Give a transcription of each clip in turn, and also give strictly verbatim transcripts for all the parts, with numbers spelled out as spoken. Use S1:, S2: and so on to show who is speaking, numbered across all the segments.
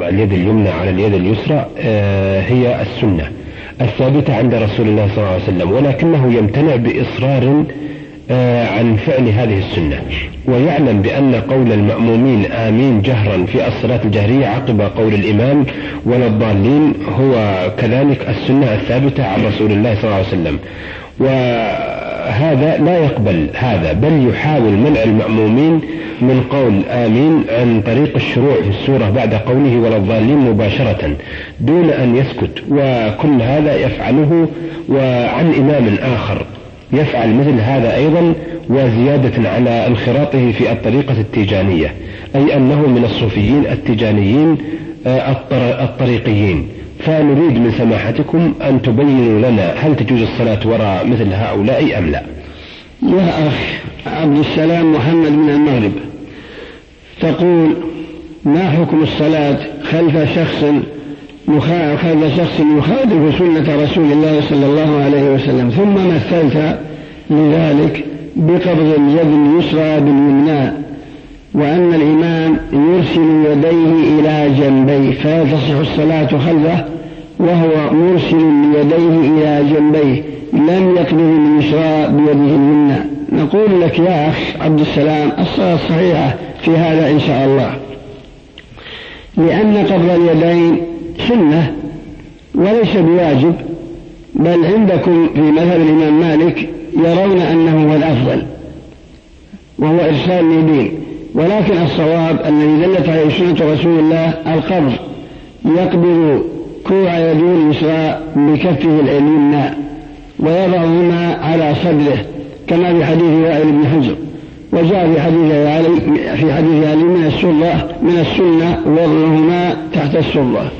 S1: وضع اليد اليمنى على اليد اليسرى هي السنة الثابتة عند رسول الله صلى الله عليه وسلم، ولكنه يمتنع بإصرار عن فعل هذه السنة، ويعلم بأن قول المأمومين آمين جهرا في الصلاة الجهرية عقب قول الإمام ولا الضالين هو كذلك السنة الثابتة عن رسول الله صلى الله عليه وسلم، وهذا لا يقبل هذا، بل يحاول منع المأمومين من قول آمين عن طريق الشروع في السورة بعد قوله ولا الضالين مباشرة دون أن يسكت، وكل هذا يفعله وعن إمام آخر يفعل مثل هذا أيضا، وزيادة على انخراطه في الطريقة التيجانية، أي أنه من الصوفيين التيجانيين الطريقيين. فنريد من سماحتكم أن تبينوا لنا هل تجوز الصلاة وراء مثل هؤلاء أم لا؟
S2: يا أخ عبد السلام محمد من المغرب، تقول ما حكم الصلاة خلف شخص خلف شخص يخالف سنة رسول الله صلى الله عليه وسلم، ثم مثلت لذلك بقبض اليد اليسرى باليمنى، وأن الإمام يرسل يديه إلى جنبيه فلا تصح الصلاة خلفه وهو مرسل يديه إلى جنبيه لم يقبض اليسرى بيده اليمنى؟ نقول لك يا أخ عبد السلام الصلاة صحيحة في هذا إن شاء الله، لأن قبض اليدين سنة وليس بواجب، بل عندكم في مذهب الإمام مالك يرون أنه هو الأفضل وهو إرسال اليدين، ولكن الصواب الذي دلت عليه سنة رسول الله القبض، يقبض كوع يده اليسرى بكفه اليمنى ويضعهما على صدره كما في حديث وائل بن حجر، وجاء في حديث علي في حديث علي من السنة من السنة وضعهما تحت السرة.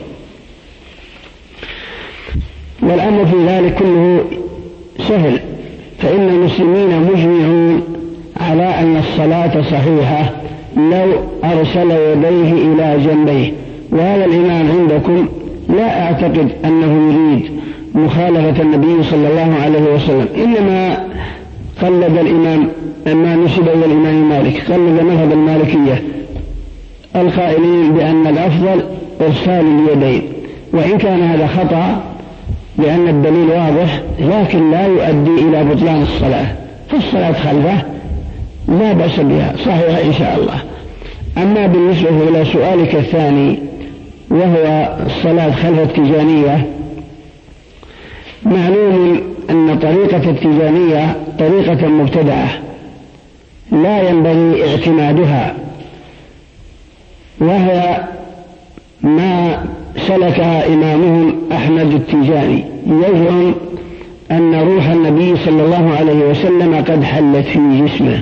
S2: والأمر في ذلك كله سهل، فإن المسلمين مجمعون على أن الصلاة صحيحة لو أرسل يديه إلى جنبيه، وهذا الإمام عندكم لا أعتقد أنه يريد مخالفة النبي صلى الله عليه وسلم، إنما قلد الإمام ما نسب إلى الإمام مالك، قلد مذهب المالكية القائلين بأن الأفضل إرسال اليدين، وإن كان هذا خطأ لأن الدليل واضح، لكن لا يؤدي إلى بطلان الصلاة، فالصلاة خلفه لا بأس بها صحيحة إن شاء الله. أما بالنسبة إلى سؤالك الثاني وهو الصلاة خلف التيجانية، معلوم أن طريقة التيجانية طريقة مبتدعة لا ينبغي اعتمادها، وهي ما سلكها إمامهم أحمد التيجاني، يزعم أن روح النبي صلى الله عليه وسلم قد حلت في جسمه،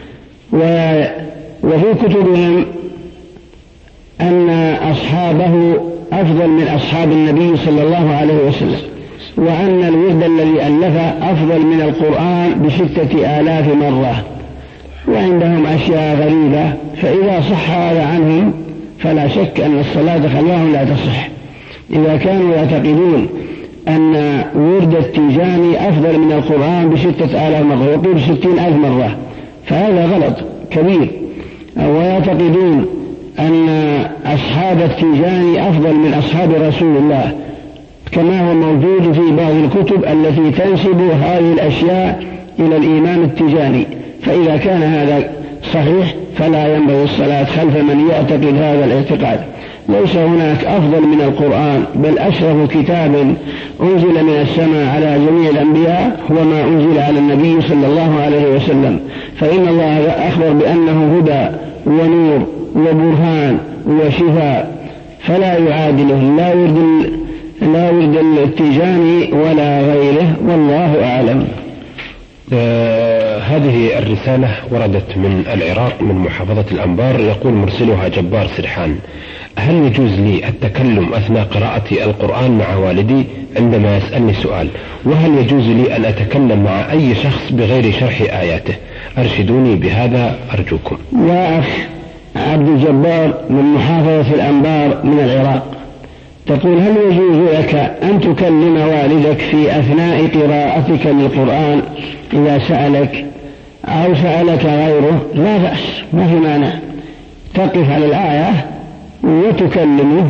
S2: وفي كتبهم أن أصحابه أفضل من أصحاب النبي صلى الله عليه وسلم، وأن الورد الذي ألفه أفضل من القرآن بستة آلاف مرة، وعندهم أشياء غريبة، فإذا صح هذا عنهم فلا شك أن الصلاة خلفهم لا تصح. إذا كانوا يعتقدون أن ورد التيجاني أفضل من القرآن بستة آلاف مرة ويقول ستين ألف مرة، فهذا غلط كبير. ويعتقدون أن أصحاب التيجاني أفضل من أصحاب رسول الله، كما هو موجود في بعض الكتب التي تنسب هذه الأشياء إلى الإمام التيجاني. فإذا كان هذا صحيح فلا ينبغي الصلاة خلف من يعتقد هذا الاعتقاد. ليس هناك أفضل من القرآن، بل أشرف كتاب أنزل من السماء على جميع الأنبياء هو ما أنزل على النبي صلى الله عليه وسلم، فإن الله أخبر بأنه هدى ونور وبرهان وشفاء، فلا يعادله لا ورد لا ورد التيجاني ولا غيره، والله أعلم.
S1: آه هذه الرسالة وردت من العراق من محافظة الأنبار، يقول مرسلها جبار سرحان: هل يجوز لي التكلم أثناء قراءة القرآن مع والدي عندما يسألني سؤال؟ وهل يجوز لي أن أتكلم مع أي شخص بغير شرح آياته؟ أرشدوني بهذا أرجوكم.
S2: يا أخ عبد الجبار من محافظة الأنبار من العراق، تقول: هل يجوز لك أن تكلم والدك في أثناء قراءتك للقرآن إذا سألك أو سألك غيره؟ لا بأس، ما في مانع، تقف على الآية وتكلمه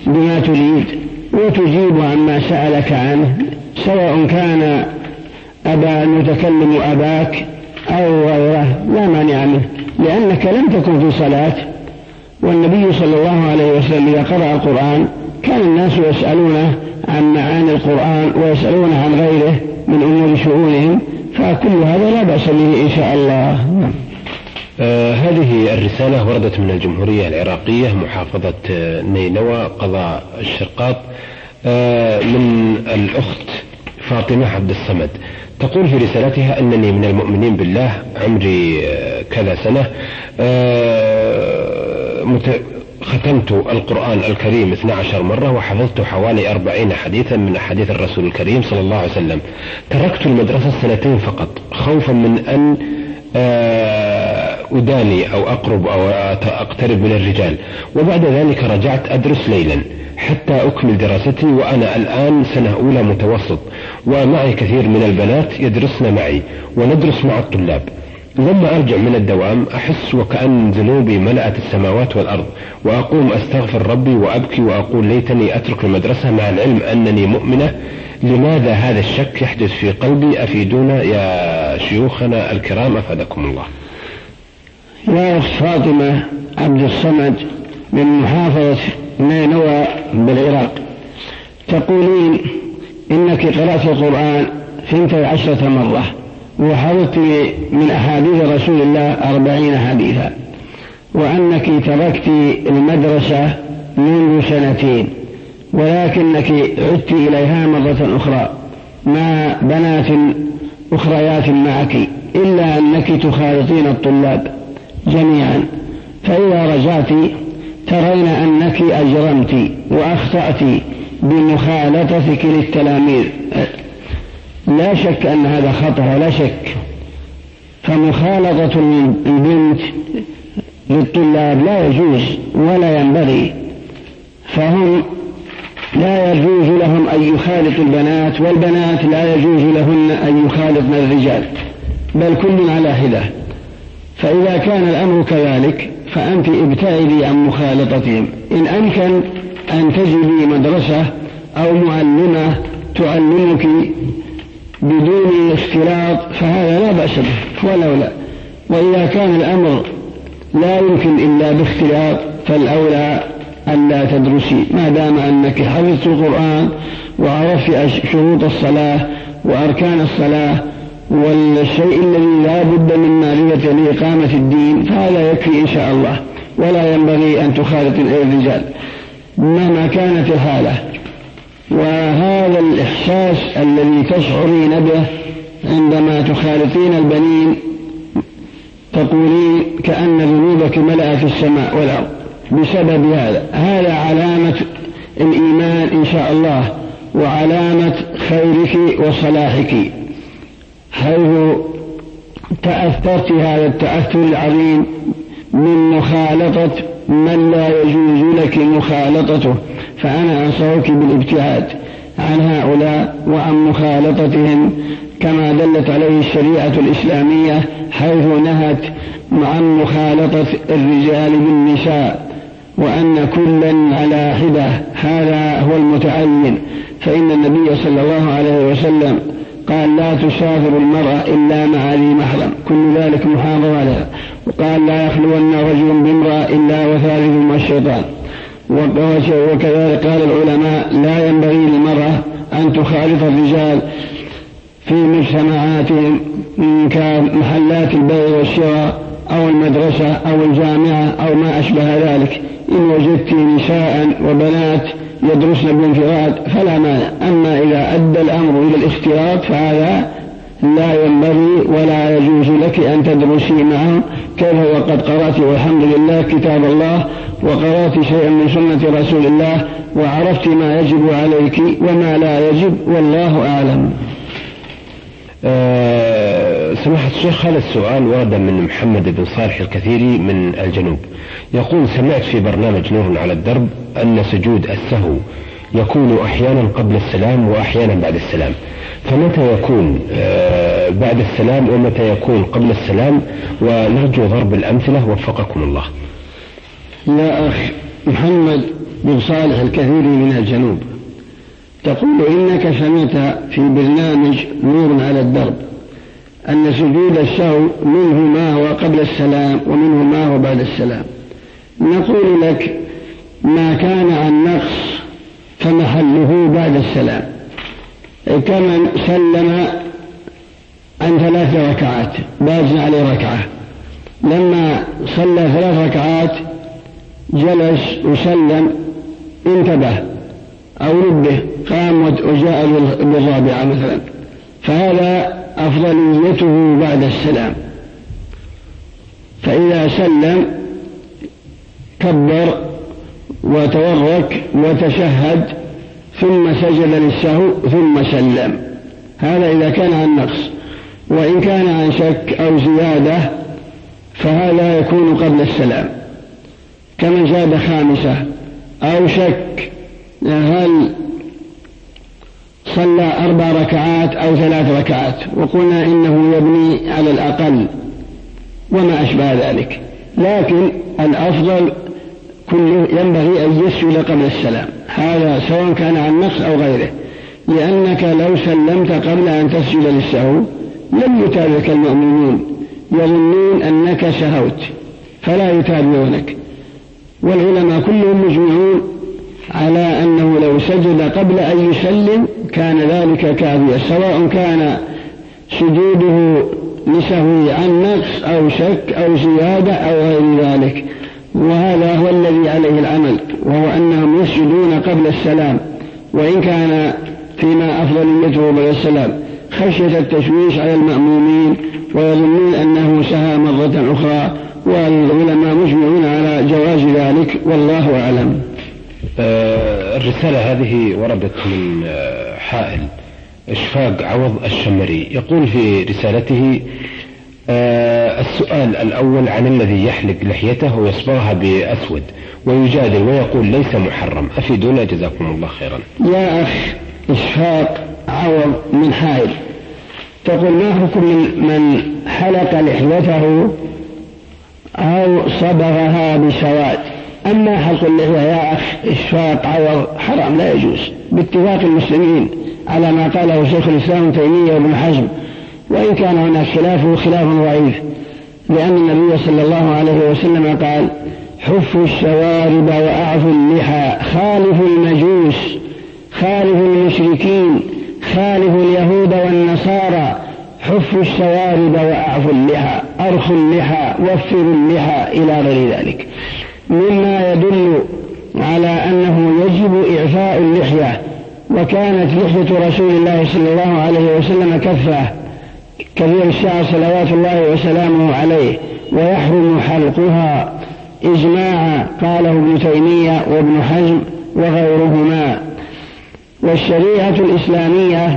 S2: بما تريد وتجيب عما سألك عنه، سواء كان أبا المتكلم أباك أو غيره لا مانع منه، لأنك لم تكن في صلاة. والنبي صلى الله عليه وسلم إذا قرأ القرآن كان الناس يسألونه عن معاني القرآن ويسألونه عن غيره من أمور شؤونهم، فكل هذا لا بأس به إن شاء الله.
S1: آه هذه الرسالة وردت من الجمهورية العراقية محافظة نينوى قضاء الشرقاط، آه من الأخت فاطمة عبد الصمد، تقول في رسالتها أنني من المؤمنين بالله، عمري آه كذا سنة، آه مت... ختمت القرآن الكريم اثنتي عشرة مرة وحفظت حوالي أربعين حديثا من أحاديث الرسول الكريم صلى الله عليه وسلم. تركت المدرسة سنتين فقط خوفا من أن أداني أو أقرب أو أقترب من الرجال، وبعد ذلك رجعت أدرس ليلا حتى أكمل دراستي، وأنا الآن سنة أولى متوسط، ومعي كثير من البنات يدرسن معي وندرس مع الطلاب. لما أرجع من الدوام أحس وكأن ذنوبي ملأت السماوات والأرض، وأقوم أستغفر ربي وأبكي وأقول ليتني أترك المدرسة مع العلم أنني مؤمنة. لماذا هذا الشك يحدث في قلبي؟ أفيدونا يا شيوخنا الكرام أفادكم الله.
S2: يا أخت فاطمة عبد الصمد من محافظة نينوى بالعراق، تقولين إنك قرأت القرآن ثنتي عشرة مرة وحفظت من أحاديث رسول الله أربعين حديثا، وأنك تركت المدرسة منذ سنتين، ولكنك عدت إليها مرة أخرى مع بنات أخريات معك، إلا أنك تخالطين الطلاب جميعا، فإذا رجعت ترين أنك أجرمت وأخطأت بمخالطتك للتلاميذ. لا شك أن هذا خطأ ولا شك، فمخالطة البنت للطلاب لا يجوز ولا ينبغي، فهم لا يجوز لهم أن يخالطوا البنات، والبنات لا يجوز لهن أن يخالطن الرجال، بل كل على حدة. فإذا كان الأمر كذلك فأنت ابتعدي عن مخالطتهم. إن أمكن أن تجدي مدرسة أو معلمة تعلمك بدون اختلاط فهذا لا بأس به ولو لا، وإذا كان الأمر لا يمكن إلا باختلاط فالأولى ألا تدرسي، ما دام أنك حفظت القرآن وعرفت شروط الصلاة وأركان الصلاة والشيء الذي لا بد من معرفة لإقامة الدين، فهذا يكفي إن شاء الله، ولا ينبغي أن تخالط الرجال مهما كانت الحالة. وهذا الإحساس الذي تشعرين به عندما تخالطين البنين تقولين كأن ذنوبك ملأت السماء والأرض بسبب هذا، هذا علامة الإيمان إن شاء الله وعلامة خيرك وصلاحك، حيث تأثرت هذا التأثر العظيم من مخالطة من لا يجوز لك مخالطته. فأنا أنصحك بالابتعاد عن هؤلاء وعن مخالطتهم كما دلت عليه الشريعة الإسلامية، حيث نهت عن مخالطة الرجال بالنساء، وأن كلا على حدة، هذا هو المتعين. فإن النبي صلى الله عليه وسلم قال لا تسافر المرأة إلا مع ذي محرم، كل ذلك محافظ عليها. وقال لا يخلون رجل بامرأة إلا وثالثهما الشيطان. وكذلك قال العلماء لا ينبغي للمرأة أن تخالط الرجال في مجتمعاتهم كمحلات البيع والشراء أو المدرسة أو الجامعة أو ما أشبه ذلك. إن وجدت نساء وبنات يدرسن بانفراد فلا مانع، أما إذا أدى الأمر إلى الاختلاط فهذا لا ينبغي ولا يجوز لك أن تدرسي معه، كيف وقد قرأت والحمد لله كتاب الله وقرأت شيئا من سنة رسول الله وعرفت ما يجب عليك وما لا يجب، والله أعلم.
S1: أه سماحة الشيخ، هذا السؤال ورد من محمد بن صالح الكثيري من الجنوب، يقول سمعت في برنامج نور على الدرب أن سجود السهو يكون أحيانا قبل السلام وأحيانا بعد السلام، فمتى يكون أه بعد السلام ومتى يكون قبل السلام؟ ونرجو ضرب الأمثلة وفقكم الله.
S2: يا أخ محمد، بصالح الكثير من الجنوب. تقول إنك سمعت في برنامج نور على الدرب أن سجود السهو منه ما هو قبل السلام ومنه ما هو بعد السلام. نقول لك ما كان عن نقص فمحله بعد السلام، كمن سلم عن ثلاث ركعات باز عليه ركعة، لما صلى ثلاث ركعات جلس وسلم انتبه أو ربه قام وجاء بالرابعة مثلا، فهذا أفضليته بعد السلام. فإذا سلم كبر وتورك وتشهد ثم سجد للسهو ثم سلم، هذا إذا كان عن نقص. وإن كان عن شك أو زيادة فهذا يكون قبل السلام، كمن زاد خامسة أو شك هل صلى أربع ركعات أو ثلاث ركعات وقلنا إنه يبني على الأقل وما أشبه ذلك، لكن الأفضل كله ينبغي أن يسجد قبل السلام، هذا سواء كان عن نقص أو غيره، لأنك لو سلمت قبل أن تسجد للسهو لم يتابعك المؤمنون، يظنون أنك سهوت فلا يتابعونك. والعلماء كلهم مجمعون على أنه لو سجد قبل أن يسلم كان ذلك كافيا، سواء كان سجوده لسهو عن نقص أو شك أو زيادة أو غير ذلك. وهذا هو الذي عليه العمل، وهو أنهم يسجدون قبل السلام، وإن كان فيما أفضليته بعد السلام خشية التشويش على المأمومين ويظنون أنه سهى مرة أخرى، والعلماء مجمعون على جواز ذلك والله أعلم.
S1: آه الرسالة هذه وردت من آه حائل إشفاق عوض الشمري، يقول في رسالته آه السؤال الأول عن الذي يحلق لحيته ويصبغها بأسود ويجادل ويقول ليس محرم، أفيدونا جزاكم الله خيرا.
S2: يا أخ إشفاق عوض من حائل، تقول ما حكم من حلق لحيته أو صبغها بسواد؟ أما حلق اللحية يا أخ إشفاق عوض حرام لا يجوز باتفاق المسلمين على ما قاله شيخ الإسلام تيمية وابن حزم، وإن كان هناك خلافه خلاف ضعيف، لأن النبي صلى الله عليه وسلم قال حفوا الشوارب وأعفوا اللحى، خالفوا المجوس، خالفوا المشركين، خالفوا اليهود والنصارى، حفوا الشوارب وأعفوا اللحى، أرخوا اللحى، وفروا اللحى إلى غير ذلك، مما يدل على أنه يجب إعفاء اللحية. وكانت لحية رسول الله صلى الله عليه وسلم كفة كبير الشعر صلوات الله وسلامه عليه، ويحرم حلقها إجماعا قاله ابن تيمية وابن حزم وغيرهما. والشريعة الإسلامية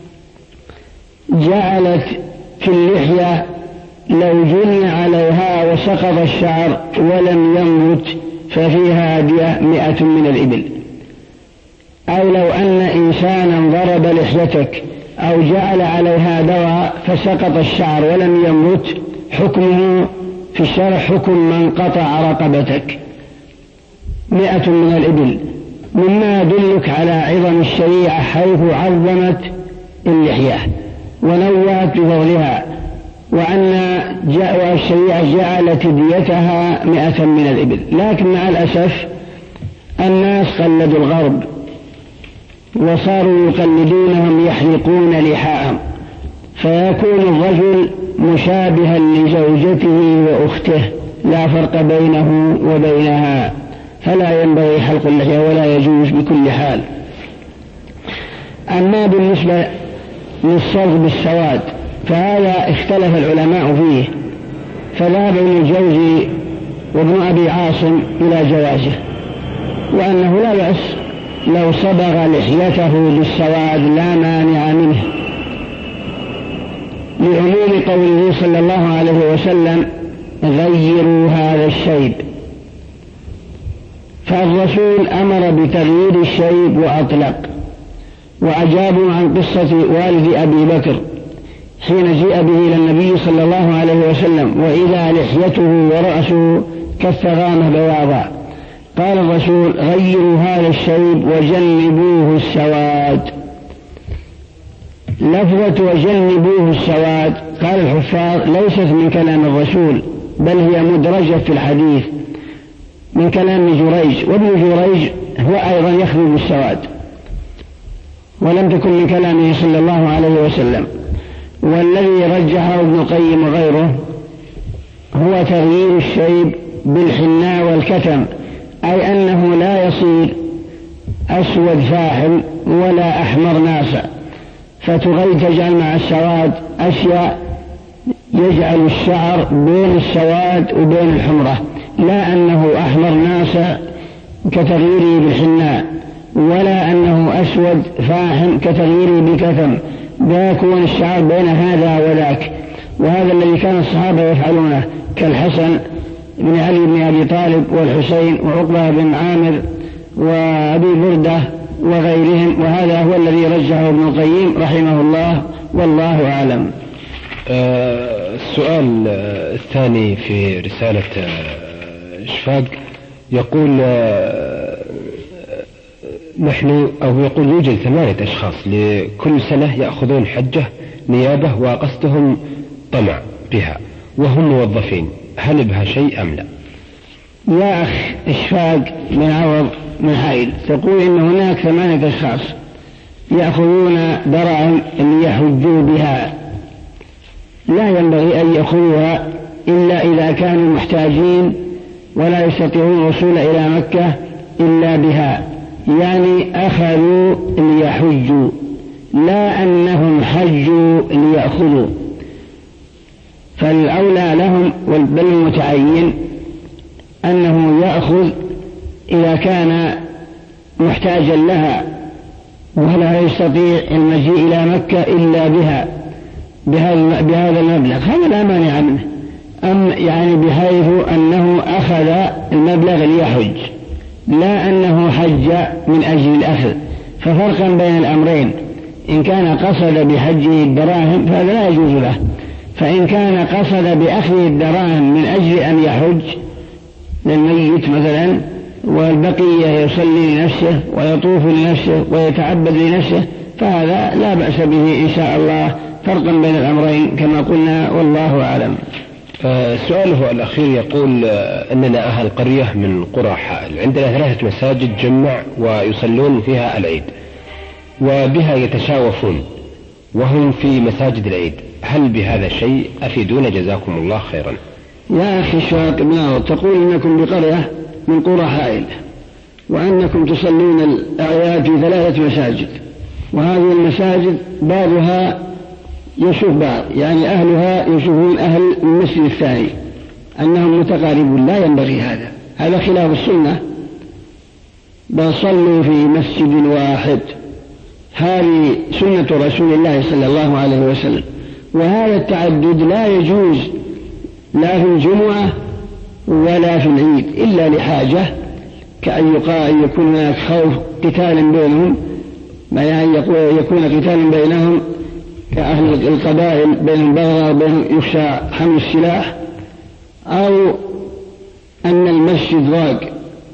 S2: جعلت في اللحية لو جني عليها وسقط الشعر ولم ينبت ففيها هدية مئة من الإبل. أو لو أن إنسانا ضرب لحيتك أو جعل عليها دواء فسقط الشعر ولم ينبت، حكمه في الشرع حكم من قطع رقبتك، مئة من الإبل، مما يدلك على عظم الشريعة حيث عظمت اللحية ونوعت بفضلها، وأن الشريعة جعلت ديتها مئة من الإبل. لكن مع الأسف الناس قلدوا الغرب وصاروا يقلدونهم يحلقون لحاءهم، فيكون الرجل مشابها لزوجته وأخته لا فرق بينه وبينها، فلا ينبغي حلق اللحية ولا يجوز بكل حال. أما بالنسبة للصبغ بالسواد فهذا اختلف العلماء فيه، فذهب ابن الجوزي وابن أبي عاصم إلى جوازه، وأنه لا بأس لو صبغ لحيته بالسواد لا مانع منه، لعموم قوله صلى الله عليه وسلم غيروا هذا الشيب، فالرسول أمر بتغيير الشيب وأطلق. وأجابوا عن قصة والد أبي بكر حين جاء به إلى النبي صلى الله عليه وسلم وإذا لحيته ورأسه كالثغامة بياضا، قال الرسول غيروا هذا الشيب وجنبوه السواد. لفظة وجنبوه السواد قال الحفاظ ليست من كلام الرسول، بل هي مدرجة في الحديث من كلام جريج، وابن جريج هو أيضا يخرج بالسواد، ولم تكن من كلامه صلى الله عليه وسلم. والذي رجحه ابن القيم وغيره هو تغيير الشيب بالحناء والكتم، أي أنه لا يصير أسود فاحم ولا أحمر ناصع، فتغير تجعل مع السواد أشياء يجعل الشعر بين السواد وبين الحمرة، لا أنه أحمر ناصع كتغييره بالحناء، ولا أنه أسود فاحم كتغييره بكتم، بيكون الشعر بين هذا وذاك. وهذا الذي كان الصحابة يفعلونه كالحسن بن علي بن أبي طالب والحسين وعقبة بن عامر وأبي بردة وغيرهم، وهذا هو الذي رجحه ابن القيم رحمه الله، والله أعلم.
S1: آه السؤال الثاني في رسالة إشفاق يقول آه نحن أو يقول يوجد ثمانية أشخاص لكل سنة يأخذون حجة نيابة وقصدهم طمع بها وهم موظفين، هل بها شيء أم لا؟
S2: يا أخ إشفاق من عوض من حائل، تقول إن هناك ثمانية أشخاص يأخذون دراهم ليحجوا بها، لا ينبغي أن يأخذوها إلا إذا كانوا محتاجين ولا يستطيعون الوصول إلى مكة إلا بها، يعني أخذوا ليحجوا، لا أنهم حجوا ليأخذوا. فالأولى لهم بل المتعين أنه يأخذ إذا كان محتاجا لها ولا يستطيع المجيء إلى مكة إلا بها بهذا المبلغ، هذا لا مانع منه، أم يعني بحيث أنه أخذ المبلغ ليحج، لا أنه حج من أجل الأخذ. ففرقا بين الأمرين، إن كان قصد بحجه الدراهم فهذا لا يجوز له، فإن كان قصد بأخذ الدراهم من أجل أن يحج للميت مثلا والبقية يصلي لنفسه ويطوف لنفسه ويتعبد لنفسه فهذا لا بأس به إن شاء الله، فرقا بين الأمرين كما قلنا، والله أعلم.
S1: سؤاله الأخير يقول أننا أهل قرية من قرى حائل، عندنا ثلاثة مساجد جمع ويصلون فيها العيد وبها يتشاوفون وهم في مساجد العيد، هل بهذا شيء؟ أفيدونا جزاكم الله خيرا.
S2: يا أخي شاق بن عوض، تقول إنكم بقرية من قرى حائل وأنكم تصلون الأعياد في ثلاثة مساجد، وهذه المساجد بعضها يشوف بعض، يعني أهلها يشوفون أهل المسجد الثاني أنهم متقاربون، لا ينبغي هذا، هذا خلاف السنة، بل صلوا في مسجد واحد، هذه سنة رسول الله صلى الله عليه وسلم. وهذا التعدد لا يجوز لا في الجمعة ولا في العيد إلا لحاجة، كأن يقال يكون هناك خوف قتال بينهم، ما يعني يكون قتال بينهم كأهل القبائل بين بغضاء وبين يخشى حمل السلاح، أو أن المسجد ضاق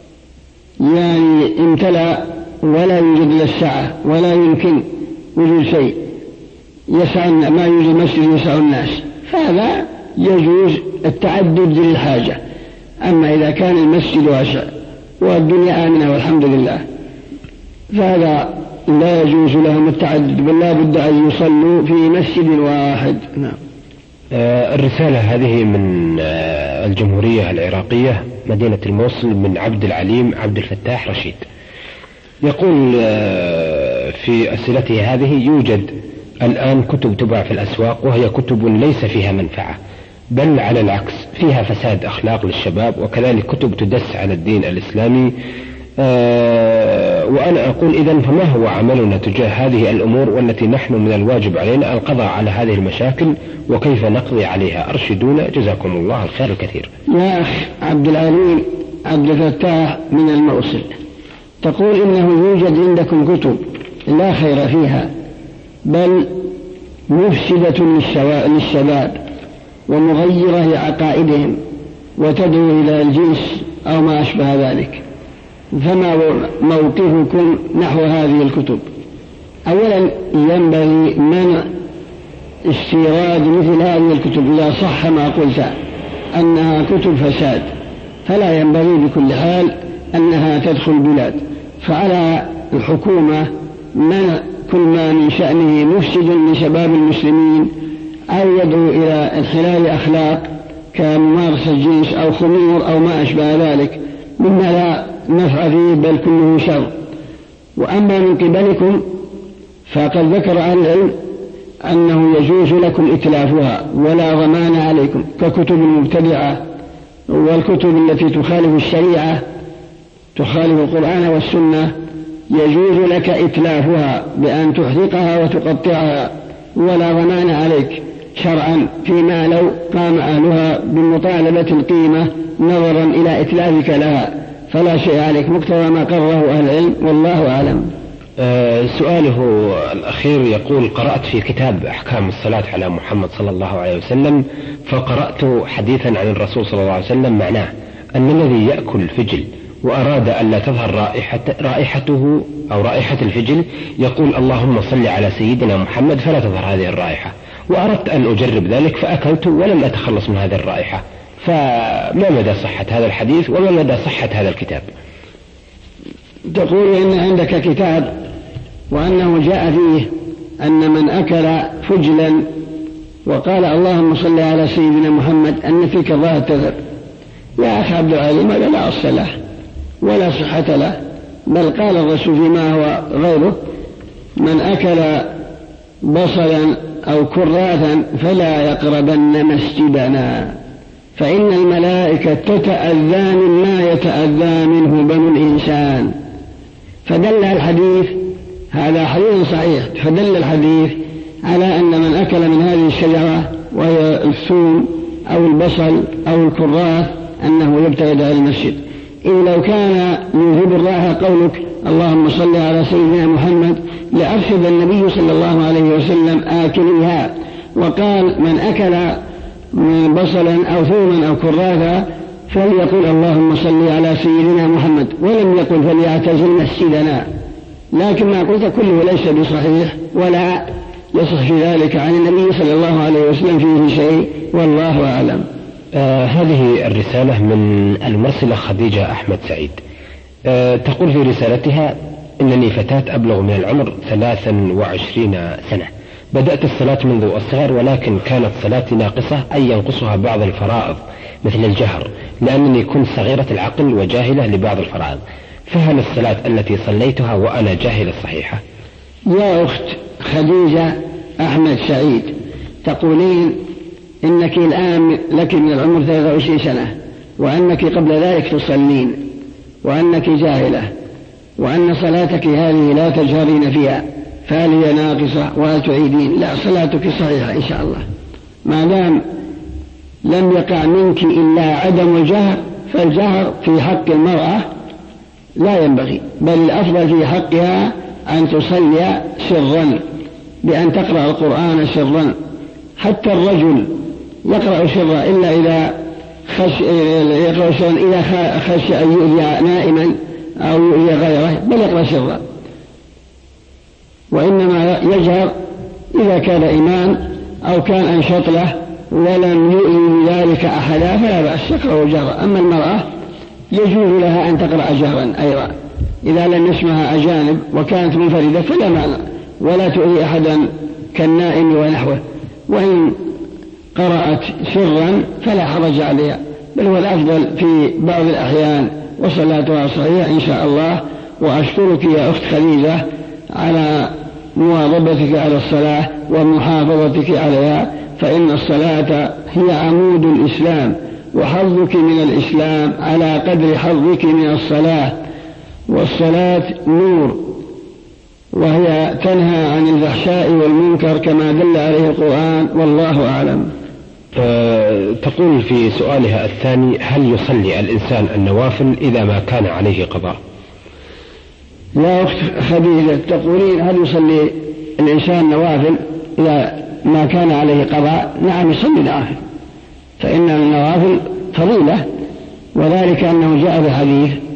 S2: يعني امتلأ ولا يوجد للسعة ولا يمكن وجود شيء يسع، ما يوجد مسجد يسع الناس، فهذا يجوز التعدد للحاجة. أما إذا كان المسجد واسع والدنيا آمنة والحمد لله فهذا لا يجوز لهم التعدد، بل لا بد أن يصلوا في مسجد واحد. نعم.
S1: آه الرسالة هذه من آه الجمهورية العراقية مدينة الموصل من عبد العليم عبد الفتاح رشيد، يقول آه في أسئلته هذه يوجد الآن كتب تباع في الأسواق وهي كتب ليس فيها منفعة، بل على العكس فيها فساد أخلاق للشباب، وكذلك كتب تدس على الدين الإسلامي. آه وأنا أقول إذن فما هو عملنا تجاه هذه الأمور والتي نحن من الواجب علينا القضاء على هذه المشاكل وكيف نقضي عليها؟ أرشدونا جزاكم الله الخير الكثير.
S2: يا أخ عبد العليم عبد الفتاح من الموصل، تقول إنه يوجد عندكم كتب لا خير فيها بل مفسدة للشباب ومغيرة لعقائدهم وتدعو إلى الجنس أو ما أشبه ذلك، فما موقفكم نحو هذه الكتب؟ أولا ينبغي منع استيراد مثل هذه الكتب إذا صح ما قلت أنها كتب فساد، فلا ينبغي بكل حال أنها تدخل البلاد، فعلى الحكومة منع كل ما من شأنه مفسد لشباب المسلمين أو يدعو إلى انحلال أخلاق كممارسة الجنس أو خمور أو ما أشبه ذلك مما لا نفع فيه بل كله شر. وأما من قبلكم فقد ذكر أهل العلم أنه يجوز لكم إتلافها ولا ضمان عليكم ككتب المبتدعة والكتب التي تخالف الشريعة تخالف القرآن والسنة، يجوز لك إتلافها بأن تحرقها وتقطعها ولا ضمان عليك شرعا، فيما لو قام أهلها بمطالبة القيمة نظرا إلى إتلافك لها فلا شيء عليك، مقتضى ما قرره أهل العلم والله أعلم.
S1: أه سؤاله الأخير يقول: قرأت في كتاب أحكام الصلاة على محمد صلى الله عليه وسلم فقرأت حديثا عن الرسول صلى الله عليه وسلم معناه أن الذي يأكل الفجل وأراد أن لا تظهر رائحة رائحته أو رائحة الفجل يقول اللهم صل على سيدنا محمد فلا تظهر هذه الرائحة، وأردت أن أجرب ذلك فأكلت ولم أتخلص من هذه الرائحة، فما مدى صحة هذا الحديث وما مدى صحة هذا الكتاب؟
S2: تقول إن عندك كتاب وأنه جاء فيه أن من أكل فجلا وقال اللهم صل على سيدنا محمد أن فيك الله تذر. يا أخي عبد العليم هذا لا أصل له ولا صحة له، بل قال الرسول فيما هو غيره: من أكل بصلا أو كراثا فلا يقربن مسجدنا فإن الملائكة تتأذى مما يتأذى منه بنو الإنسان. فدل الحديث هذا حديث صحيح، فدل الحديث على أن من أكل من هذه الشجرة وهي الثوم أو البصل أو الكراث أنه يبتعد عن المسجد. إذ لو كان يذهب الراحة قولك اللهم صل على سيدنا محمد لأرشد النبي صلى الله عليه وسلم آكلها وقال من أكل بصلا أو ثوما أو كراثا فليقول اللهم صل على سيدنا محمد، ولم يقل فليعتزل مسجدنا. لكن ما قلت كله ليس بصحيح ولا يصح في ذلك عن النبي صلى الله عليه وسلم فيه شيء والله أعلم.
S1: آه هذه الرسالة من المرسلة خديجة أحمد سعيد. آه تقول في رسالتها: إنني فتاة أبلغ من العمر ثلاثا وعشرين سنة، بدأت الصلاة منذ الصغر ولكن كانت صلاتي ناقصة أي ينقصها بعض الفرائض مثل الجهر لأنني كنت صغيرة العقل وجاهلة لبعض الفرائض، فهل الصلاة التي صليتها وأنا جاهلة صحيحة؟
S2: يا أخت خديجة أحمد سعيد، تقولين إنك الآن لك من العمر ثلاثة وعشرين سنة وأنك قبل ذلك تصلين وأنك جاهلة وأن صلاتك هذه لا تجهرين فيها، فهل هي ناقصة وهل تعيدين؟ لا، صلاتك صحيحة إن شاء الله ما دام لم يقع منك إلا عدم الجهر، فالجهر في حق المرأة لا ينبغي، بل الأفضل في حقها أن تصلي سرا بأن تقرأ القرآن سرا. حتى الرجل يقرأ سرا إلا إذا خش يقرأ سرا إذا خش أن يؤذي نائما أو يؤذي غيره، بل يقرأ سرا، وإنما يجهر إذا كان إمام أو كان أنشط له ولم يؤذي ذلك أحدا فلا بأس يقرأ جهرا. أما المرأة يجوز لها أن تقرأ جهرا أيضا إذا لم يسمعها أجانب وكانت منفردة فلا معنى، ولا تؤذي أحدا كالنائم ونحوه، وإن قرأت سرا فلا حرج عليها، بل هو الأفضل في بعض الأحيان وصلاتها صحيحة إن شاء الله. وأشكرك يا أخت خديجة على مواظبتك على الصلاة ومحافظتك عليها، فإن الصلاة هي عمود الإسلام، وحظك من الإسلام على قدر حظك من الصلاة، والصلاة نور وهي تنهى عن الفحشاء والمنكر كما دل عليه القرآن والله أعلم.
S1: تقول في سؤالها الثاني: هل يصلي الإنسان النوافل إذا ما كان عليه قضاء؟
S2: يا أخت خديجة، تقولين هل يصلي الإنسان نوافل إذا ما كان عليه قضاء؟ نعم يصلي نوافل، فإن النوافل فضيلة، وذلك أنه جاء في حديث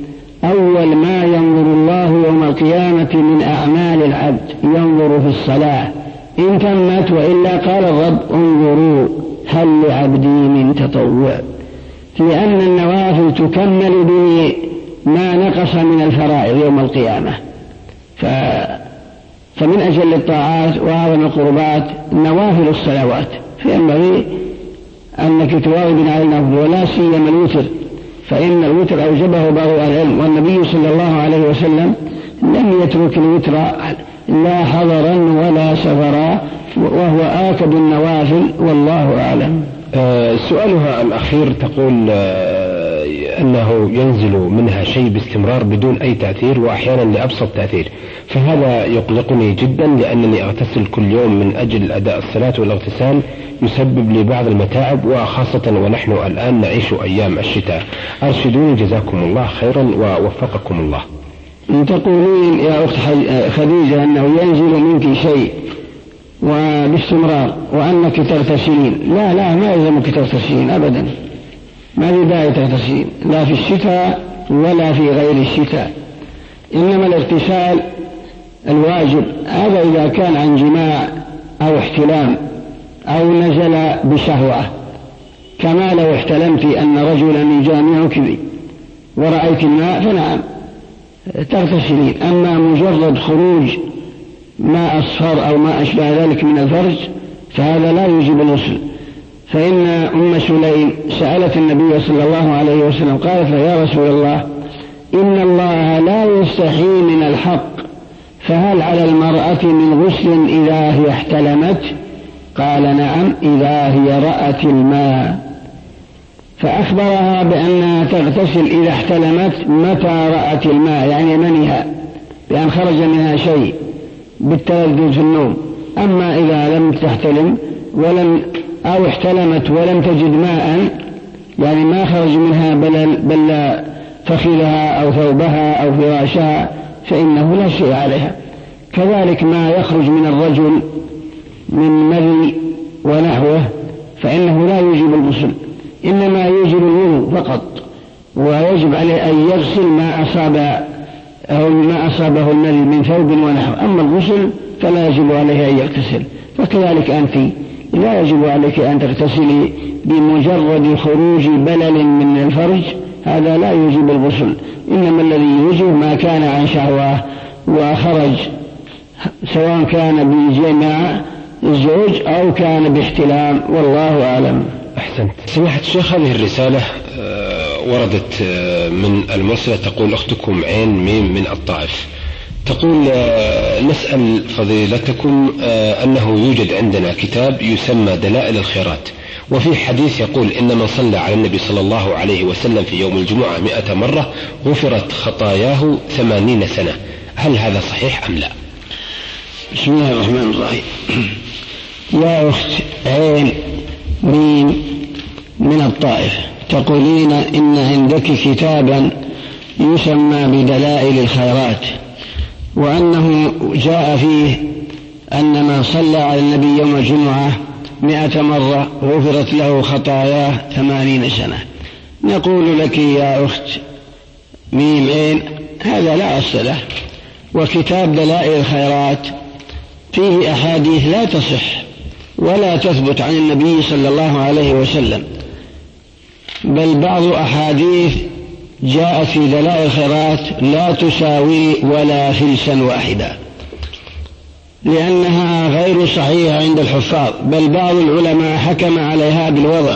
S2: أول ما ينظر الله يوم القيامة من أعمال العبد ينظر في الصلاة إن تمت، وإلا قال الرب انظروا هل لعبدي من تطوع، لأن النوافل تكمل بما نقص من الفرائض يوم القيامة. ف... فمن أجل الطاعات وأعظم القربات نوافل الصلوات، فينبغي أنك تواظب على النوافل، ولا سيما الوتر، فإن الوتر أوجبه بعض العلم، والنبي صلى الله عليه وسلم لم يترك الوتر لا حضرا ولا سفرا، وهو آكد النوافل والله أعلم.
S1: آه سؤالها الأخير تقول آه أنه ينزل منها شيء باستمرار بدون أي تأثير، وأحيانا لأبسط تأثير، فهذا يقلقني جدا، لأنني أغتسل كل يوم من أجل أداء الصلاة، والاغتسال يسبب لي بعض المتاعب، وخاصة ونحن الآن نعيش أيام الشتاء. أرشدوني جزاكم الله خيرا ووفقكم الله.
S2: تقولين يا أخت خديجة أنه ينزل منك شيء وباستمرار وأنك تغتسلين، لا لا ما يلزمك تغتسلين أبدا، ما في داعي تغتسلين لا في الشتاء ولا في غير الشتاء، إنما الاغتسال الواجب هذا إذا كان عن جماع أو احتلام أو نزل بشهوة، كما لو احتلمت أن رجلا يجامعك ورأيت الماء فنعم تغتسلين. أما مجرد خروج ما أصفر أو ما أشبه ذلك من الفرج فهذا لا يوجب الغسل. فإن أم سليم سألت النبي صلى الله عليه وسلم قالت له يا رسول الله إن الله لا يستحي من الحق، فهل على المرأة من غسل إذا هي احتلمت؟ قال نعم إذا هي رأت الماء، فأخبرها بأنها تغتسل إذا احتلمت متى رأت الماء، يعني منها بأن خرج منها شيء بالتردد في النوم. أما إذا لم تحتلم ولم أو احتلمت ولم تجد ماء، يعني ما خرج منها بل, بل فخذها أو ثوبها أو فراشها، فإنه لا شيء عليها. كذلك ما يخرج من الرجل من مذي ونحوه فإنه لا يوجب الغسل، إنما يوجب الوضوء فقط، ويجب عليه أن يغسل ما أصاب أو ما أصابه المذي من ثوب ونحوه. أما الغسل فلا يجب عليه أن يغتسل. فكذلك أنت لا يجب عليك أن تغتسلي بمجرد خروج بلل من الفرج، هذا لا يوجب الغسل، إنما الذي يوجب ما كان عن شهوة وخرج، سواء كان بجماع الزوج أو كان باحتلام، والله أعلم.
S1: أحسنت. سماحة الشيخ، هذه الرسالة وردت من المرسلة تقول أختكم عين ميم من الطائف، تقول نسأل فضيلتكم أنه يوجد عندنا كتاب يسمى دلائل الخيرات، وفي حديث يقول إن من صلى على النبي صلى الله عليه وسلم في يوم الجمعة مئة مرة غفرت خطاياه ثمانين سنة، هل هذا صحيح أم لا؟
S2: بسم الله الرحمن الرحيم. يا أخت عين ميم من الطائف، تقولين إن عندك كتابا يسمى بدلائل الخيرات، وأنه جاء فيه أن من صلى على النبي يوم الجمعة مئة مرة غفرت له خطاياه ثمانين سنة. نقول لك يا أخت ميم عين هذا لا أصل له، وكتاب دلائل الخيرات فيه أحاديث لا تصح ولا تثبت عن النبي صلى الله عليه وسلم، بل بعض أحاديث جاءت في دلائل الخيرات لا تساوي ولا فلسا واحدا، لأنها غير صحيحة عند الحفاظ، بل بعض العلماء حكم عليها بالوضع.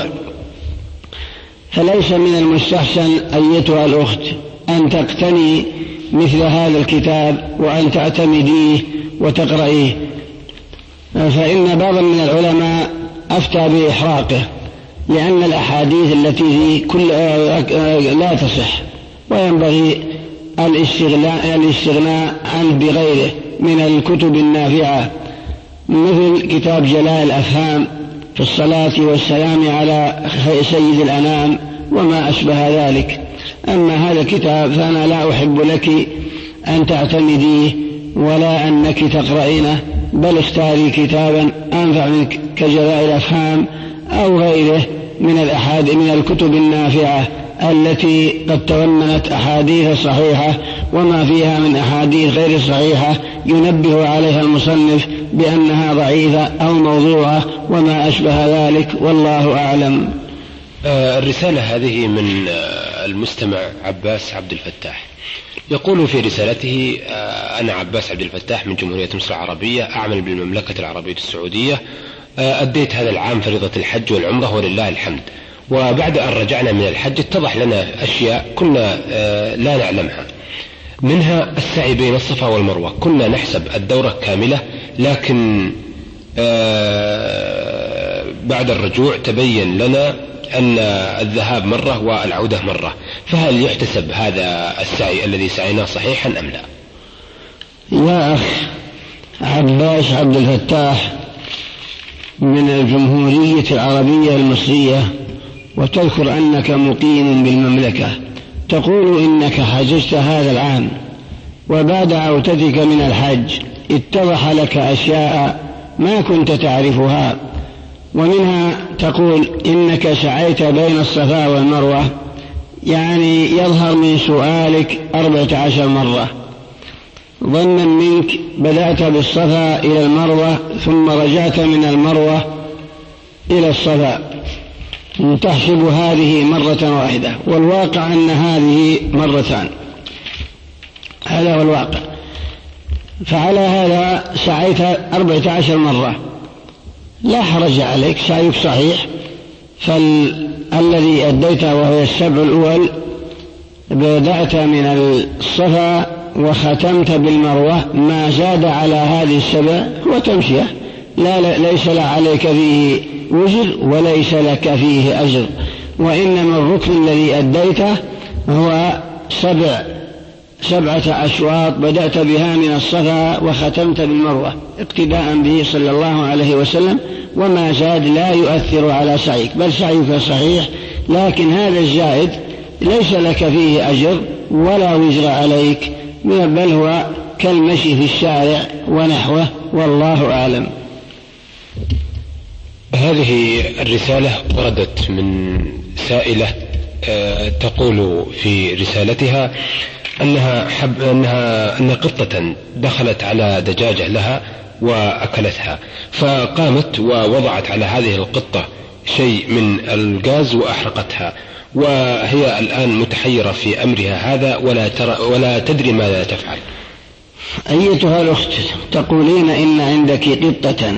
S2: فليس من المستحسن أيتها الأخت أن تقتني مثل هذا الكتاب وأن تعتمديه وتقرأيه، فإن بعضا من العلماء أفتى بإحراقه، لأن الأحاديث التي فيه كل لا تصح، وينبغي الاستغناء عنه بغيره من الكتب النافعة، مثل كتاب جلاء الأفهام في الصلاة والسلام على سيد الأنام وما أشبه ذلك. أما هذا الكتاب فأنا لا أحب لك أن تعتمديه ولا أنك تقرأينه، بل اختاري كتابا أنفع منك كجلاء الأفهام أو غيره من الأحاديث من الكتب النافعة التي قد تضمنت أحاديث صحيحة وما فيها من أحاديث غير صحيحة ينبه عليها المصنف بأنها ضعيفة أو موضوعة وما أشبه ذلك، والله أعلم.
S1: الرسالة هذه من المستمع عباس عبد الفتاح، يقول في رسالته: أنا عباس عبد الفتاح من جمهورية مصر العربية، أعمل بالمملكة العربية السعودية، أديت هذا العام فريضة الحج والعمرة ولله الحمد، وبعد أن رجعنا من الحج اتضح لنا أشياء كنا لا نعلمها، منها السعي بين الصفا والمروة. كنا نحسب الدورة كاملة، لكن بعد الرجوع تبين لنا أن الذهاب مرة والعودة مرة، فهل يحتسب هذا السعي الذي سعيناه صحيحا أم لا؟
S2: يا أخ عباس عبد الفتاح من الجمهورية العربية المصرية، وتذكر أنك مقيم بالمملكة، تقول إنك حججت هذا العام، وبعد عودتك من الحج اتضح لك أشياء ما كنت تعرفها، ومنها تقول إنك سعيت بين الصفا والمروة، يعني يظهر من سؤالك أربعة عشر مرة، ظنا منك بدأت بالصفا إلى المروة ثم رجعت من المروة إلى الصفا، تحسب هذه مرة واحدة، والواقع أن هذه مرتان، هذا هو الواقع. فعلى هذا سعيت أربعة عشر مرة، لا حرج عليك، سعيك صحيح. فالذي أديته وهو السبع الأول بدأت من الصفا وختمت بالمروة، ما زاد على هذه السبع هو تمشية، لا, لا ليس لا عليك فيه وزر وليس لك فيه أجر، وإنما الركن الذي أديته هو سبع سبعة أشواط بدأت بها من الصفا وختمت بالمروة اقتداء به صلى الله عليه وسلم، وما زاد لا يؤثر على سعيك، بل سعيك صحيح، لكن هذا الزائد ليس لك فيه أجر ولا وزر عليك، بل هو كالمشي في الشارع ونحوه، والله أعلم.
S1: هذه الرسالة وردت من سائلة تقول في رسالتها أنها, حب أنها أن قطة دخلت على دجاجة لها وأكلتها، فقامت ووضعت على هذه القطة شيء من الغاز وأحرقتها، وهي الآن متحيرة في أمرها هذا ولا, ترى ولا تدري ماذا تفعل.
S2: أيتها الأخت، تقولين إن عندك قطة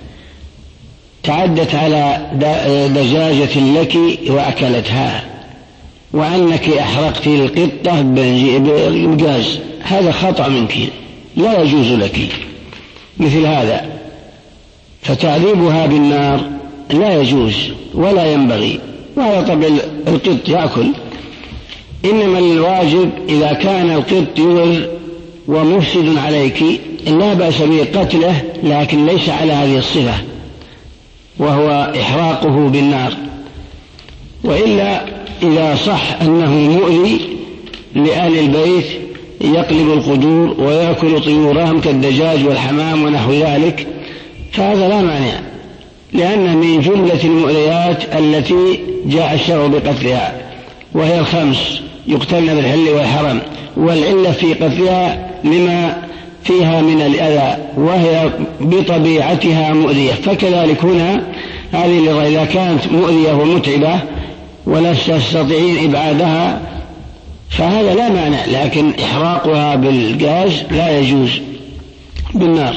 S2: تعدت على دجاجة لك وأكلتها، وأنك أحرقت القطة بالغاز، هذا خطأ منك، لا يجوز لك مثل هذا، فتعذيبها بالنار لا يجوز ولا ينبغي، وهذا طبع القط يأكل. إنما الواجب إذا كان القط يضر ومفسد عليك لا بأس بقتله، لكن ليس على هذه الصفة وهو إحراقه بالنار، وإلا إذا صح أنه مؤذي لأهل البيت يقلب القدور ويأكل طيورهم كالدجاج والحمام ونحو ذلك، فهذا لا مانع، لأنه من جملة المؤذيات التي جاء الشرع بقتلها، وهي الخمس يقتلن بالحل والحرم، والعلة في قتلها لما فيها من الأذى، وهي بطبيعتها مؤذية، فكذلك هنا هذه اللغة إذا كانت مؤذية ومتعبة ولا تستطيعين إبعادها فهذا لا مانع، لكن إحراقها بالغاز لا يجوز بالنار.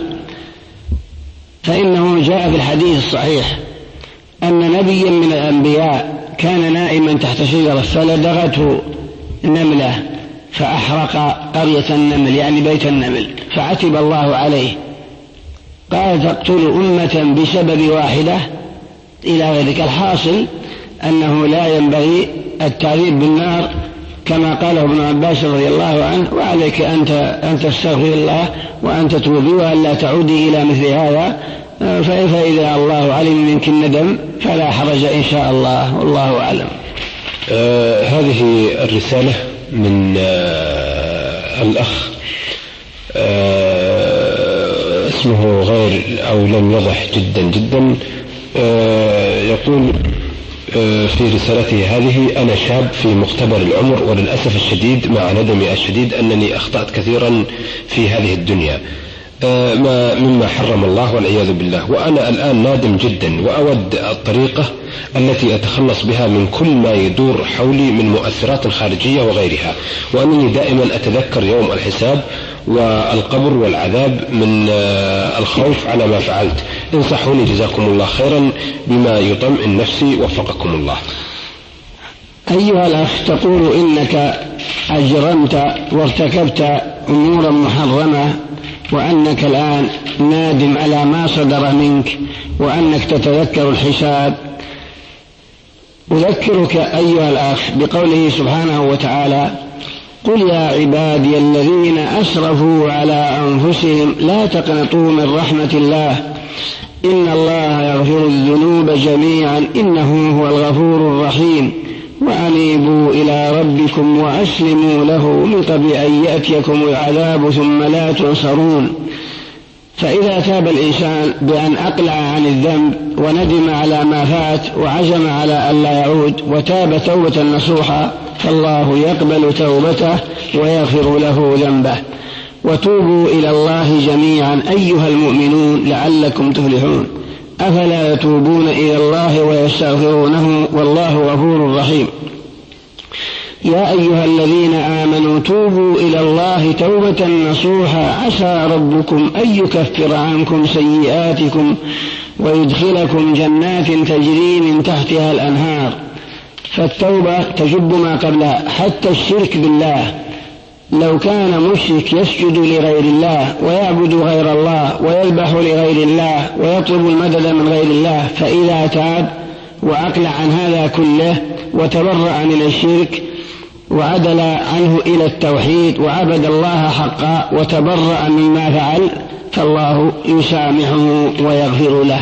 S2: فإنه جاء في الحديث الصحيح أن نبيا من الأنبياء كان نائما تحت شجرة فلدغته نملة فأحرق قرية النمل، يعني بيت النمل، فعتب الله عليه، قال تقتل أمة بسبب واحدة إلى ذلك. الحاصل أنه لا ينبغي التعذيب بالنار كما قاله ابن عباس رضي الله عنه، وعليك أنت أن تستغفر الله وأن تتوبي وأن لا تعودي إلى مثل هذا، فإذا الله علم منك الندم فلا حرج إن شاء الله، والله أعلم.
S1: آه هذه الرسالة من آه الأخ آه اسمه غير أو لم يضح جدا جدا، آه يقول في رسالته هذه: أنا شاب في مقتبل العمر، وللأسف الشديد مع ندمي الشديد أنني أخطأت كثيرا في هذه الدنيا ما مما حرم الله والعياذ بالله، وأنا الآن نادم جدا، وأود الطريقة التي أتخلص بها من كل ما يدور حولي من مؤثرات خارجية وغيرها، وأنني دائما أتذكر يوم الحساب والقبر والعذاب من الخوف على ما فعلت. انصحوني جزاكم الله خيرا بما يطمئن نفسي، وفقكم الله.
S2: أيها الأخ، تقول إنك أجرمت وارتكبت أمورا محرمة، وأنك الآن نادم على ما صدر منك، وأنك تتذكر الحساب. أذكرك أيها الأخ بقوله سبحانه وتعالى: قل يا عبادي الذين أسرفوا على أنفسهم لا تقنطوا من رحمة الله إن الله يغفر الذنوب جميعا إنه هو الغفور الرحيم وأنيبوا إلى ربكم وأسلموا له من قبل أن يأتيكم العذاب ثم لا تنصرون. فإذا تاب الإنسان بأن أقلع عن الذنب وندم على ما فات وعزم على ألا يعود وتاب توبة نصوحا، فالله يقبل توبته ويغفر له ذنبه. وتوبوا إلى الله جميعا أيها المؤمنون لعلكم تفلحون. أفلا يتوبون إلى الله ويستغفرونه والله غفور رحيم. يا أيها الذين آمنوا توبوا إلى الله توبة نصوحا عسى ربكم أن يكفر عنكم سيئاتكم ويدخلكم جنات تجري من تحتها الأنهار. فالتوبة تجب ما قبلها، حتى الشرك بالله. لو كان مشرك يسجد لغير الله ويعبد غير الله ويذبح لغير الله ويطلب المدد من غير الله، فإذا تاب وأقلع عن هذا كله وتبرأ من الشرك وعدل عنه إلى التوحيد وعبد الله حقا وتبرأ مما فعل، فالله يسامحه ويغفر له.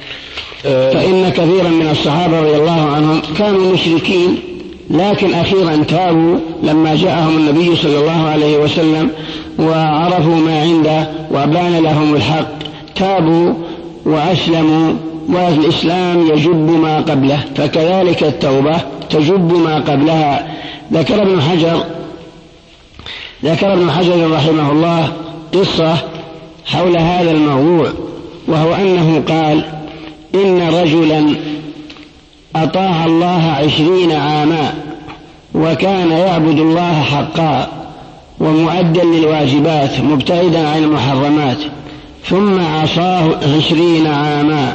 S2: فإن كثيرا من الصحابة رضي الله عنهم كانوا مشركين، لكن أخيرا تابوا لما جاءهم النبي صلى الله عليه وسلم وعرفوا ما عنده وبان لهم الحق، تابوا وأسلموا، والإسلام يجب ما قبله، فكذلك التوبة تجب ما قبلها. ذكر ابن حجر ذكر ابن حجر رحمه الله قصة حول هذا الموضوع، وهو أنه قال: إن رجلا أطاع الله عشرين عاما وكان يعبد الله حقا ومؤدا للواجبات مبتعدا عن المحرمات، ثم عصاه عشرين عاما،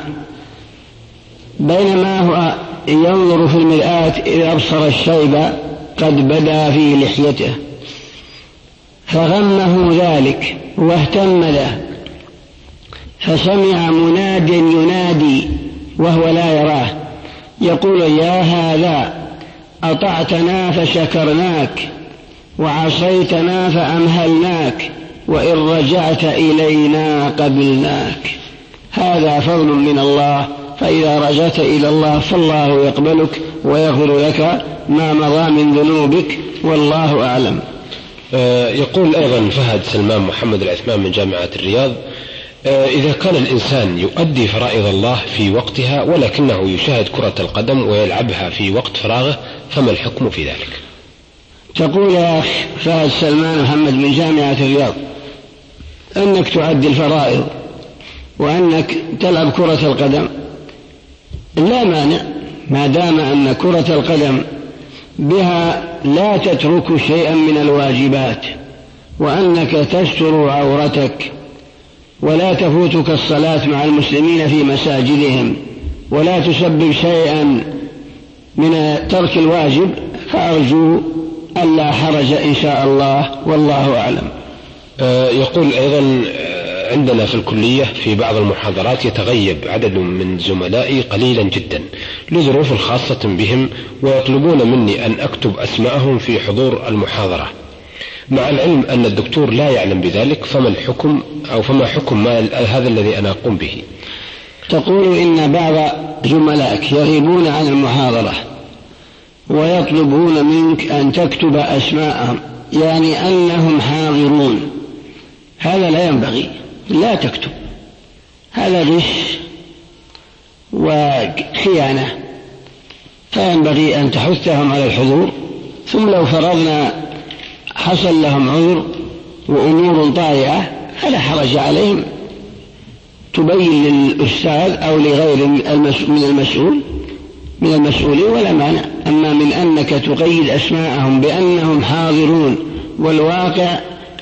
S2: بينما هو ينظر في المرآة إذ أبصر الشيب قد بدا في لحيته، فغمه ذلك واهتم له، فسمع مناد ينادي وهو لا يراه يقول: يا هذا أطعتنا فشكرناك وعصيتنا فأمهلناك وإن رجعت إلينا قبلناك. هذا فضل من الله، فإذا رجعت إلى الله فالله يقبلك ويغفر لك ما مضى من ذنوبك، والله أعلم.
S1: يقول أيضا فهد سلمان محمد العثمان من جامعة الرياض: إذا كان الإنسان يؤدي فرائض الله في وقتها ولكنه يشاهد كرة القدم ويلعبها في وقت فراغه، فما الحكم في ذلك؟
S2: تقول يا أخ فهد سلمان محمد من جامعة الرياض أنك تؤدي الفرائض وأنك تلعب كرة القدم، لا مانع، ما دام أن كرة القدم بها لا تترك شيئا من الواجبات، وأنك تستر عورتك ولا تفوتك الصلاة مع المسلمين في مساجدهم ولا تسبب شيئا من ترك الواجب، فأرجو ألا حرج إن شاء الله، والله أعلم.
S1: يقول أيضا: عندنا في الكلية في بعض المحاضرات يتغيب عدد من زملائي قليلا جدا لظروف خاصة بهم، ويطلبون مني أن أكتب أسماءهم في حضور المحاضرة، مع العلم أن الدكتور لا يعلم بذلك، فما الحكم أو فما حكم ما هذا الذي أنا أقوم به؟
S2: تقول إن بعض زملائك يغيبون عن المحاضرة ويطلبون منك أن تكتب أسماءهم، يعني أنهم حاضرون. هذا لا ينبغي، لا تكتب، هذا غش وخيانة، فينبغي أن تحثهم على الحضور. ثم لو فرضنا حصل لهم عذر وأمور طارئة فلا حرج عليهم، تبين للأستاذ أو لغير من المسؤول من المسؤولين ولا مانع. أما من أنك تقيد أسماءهم بأنهم حاضرون والواقع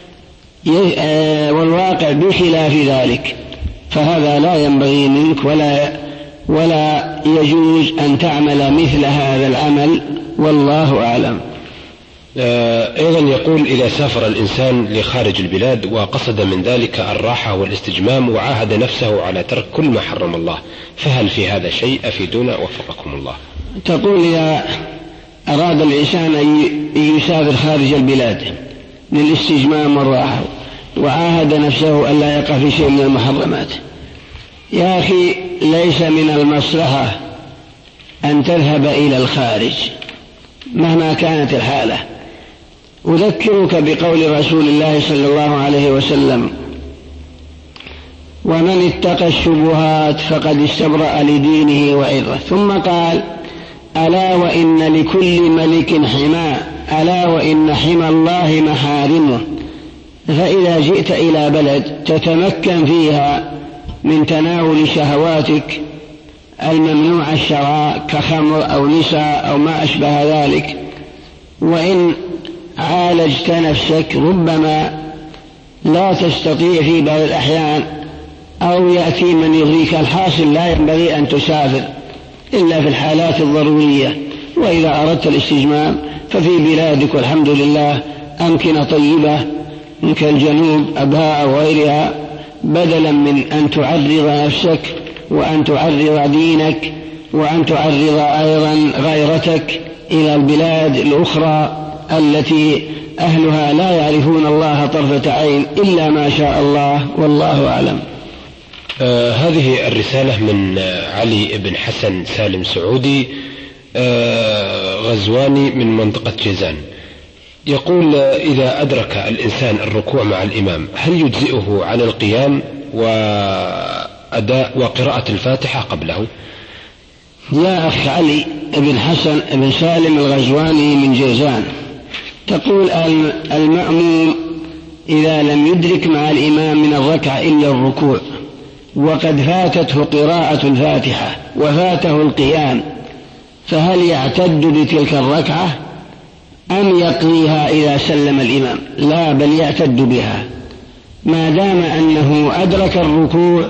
S2: والواقع بخلاف ذلك فهذا لا ينبغي منك ولا ولا يجوز أن تعمل مثل هذا العمل، والله أعلم.
S1: أيضا يقول: إذا سافر الإنسان لخارج البلاد وقصد من ذلك الراحة والاستجمام وعاهد نفسه على ترك كل ما حرم الله، فهل في هذا شيء؟ أفيدونا وفقكم الله.
S2: تقول: إذا أراد الإنسان أن يسافر خارج البلاد للاستجمام والراحة وعاهد نفسه أن لا يقع في شيء من المحرمات، يا أخي ليس من المصلحة أن تذهب إلى الخارج مهما كانت الحالة. أذكرك بقول رسول الله صلى الله عليه وسلم: ومن اتقى الشبهات فقد استبرأ لدينه وعرضه. ثم قال: ألا وإن لكل ملك حمى، ألا وإن حمى الله محارمه. فإذا جئت إلى بلد تتمكن فيها من تناول شهواتك الممنوع الشراء كخمر أو نساء أو ما أشبه ذلك، وإن عالجت نفسك ربما لا تستطيع في بعض الأحيان أو يأتي من يغريك، الحاصل لا ينبغي أن تسافر إلا في الحالات الضرورية. وإذا أردت الاستجمام ففي بلادك والحمد لله أمكنة طيبة كالجنوب أبهاء وغيرها، بدلا من أن تعرض نفسك وأن تعرض دينك وأن تعرض أيضا غيرتك إلى البلاد الأخرى التي أهلها لا يعرفون الله طرفة عين إلا ما شاء الله، والله أعلم.
S1: آه هذه الرسالة من علي بن حسن سالم سعودي آه غزواني من منطقة جيزان. يقول: إذا أدرك الإنسان الركوع مع الإمام هل يجزئه عن القيام وأداء وقراءة الفاتحة قبله؟
S2: يا أخ علي بن حسن بن سالم الغزواني من جيزان، تقول: المأموم إذا لم يدرك مع الإمام من الركعة إلا الركوع وقد فاتته قراءة الفاتحة وفاته القيام، فهل يعتد بتلك الركعة أم يقضيها إذا سلم الإمام؟ لا، بل يعتد بها ما دام أنه أدرك الركوع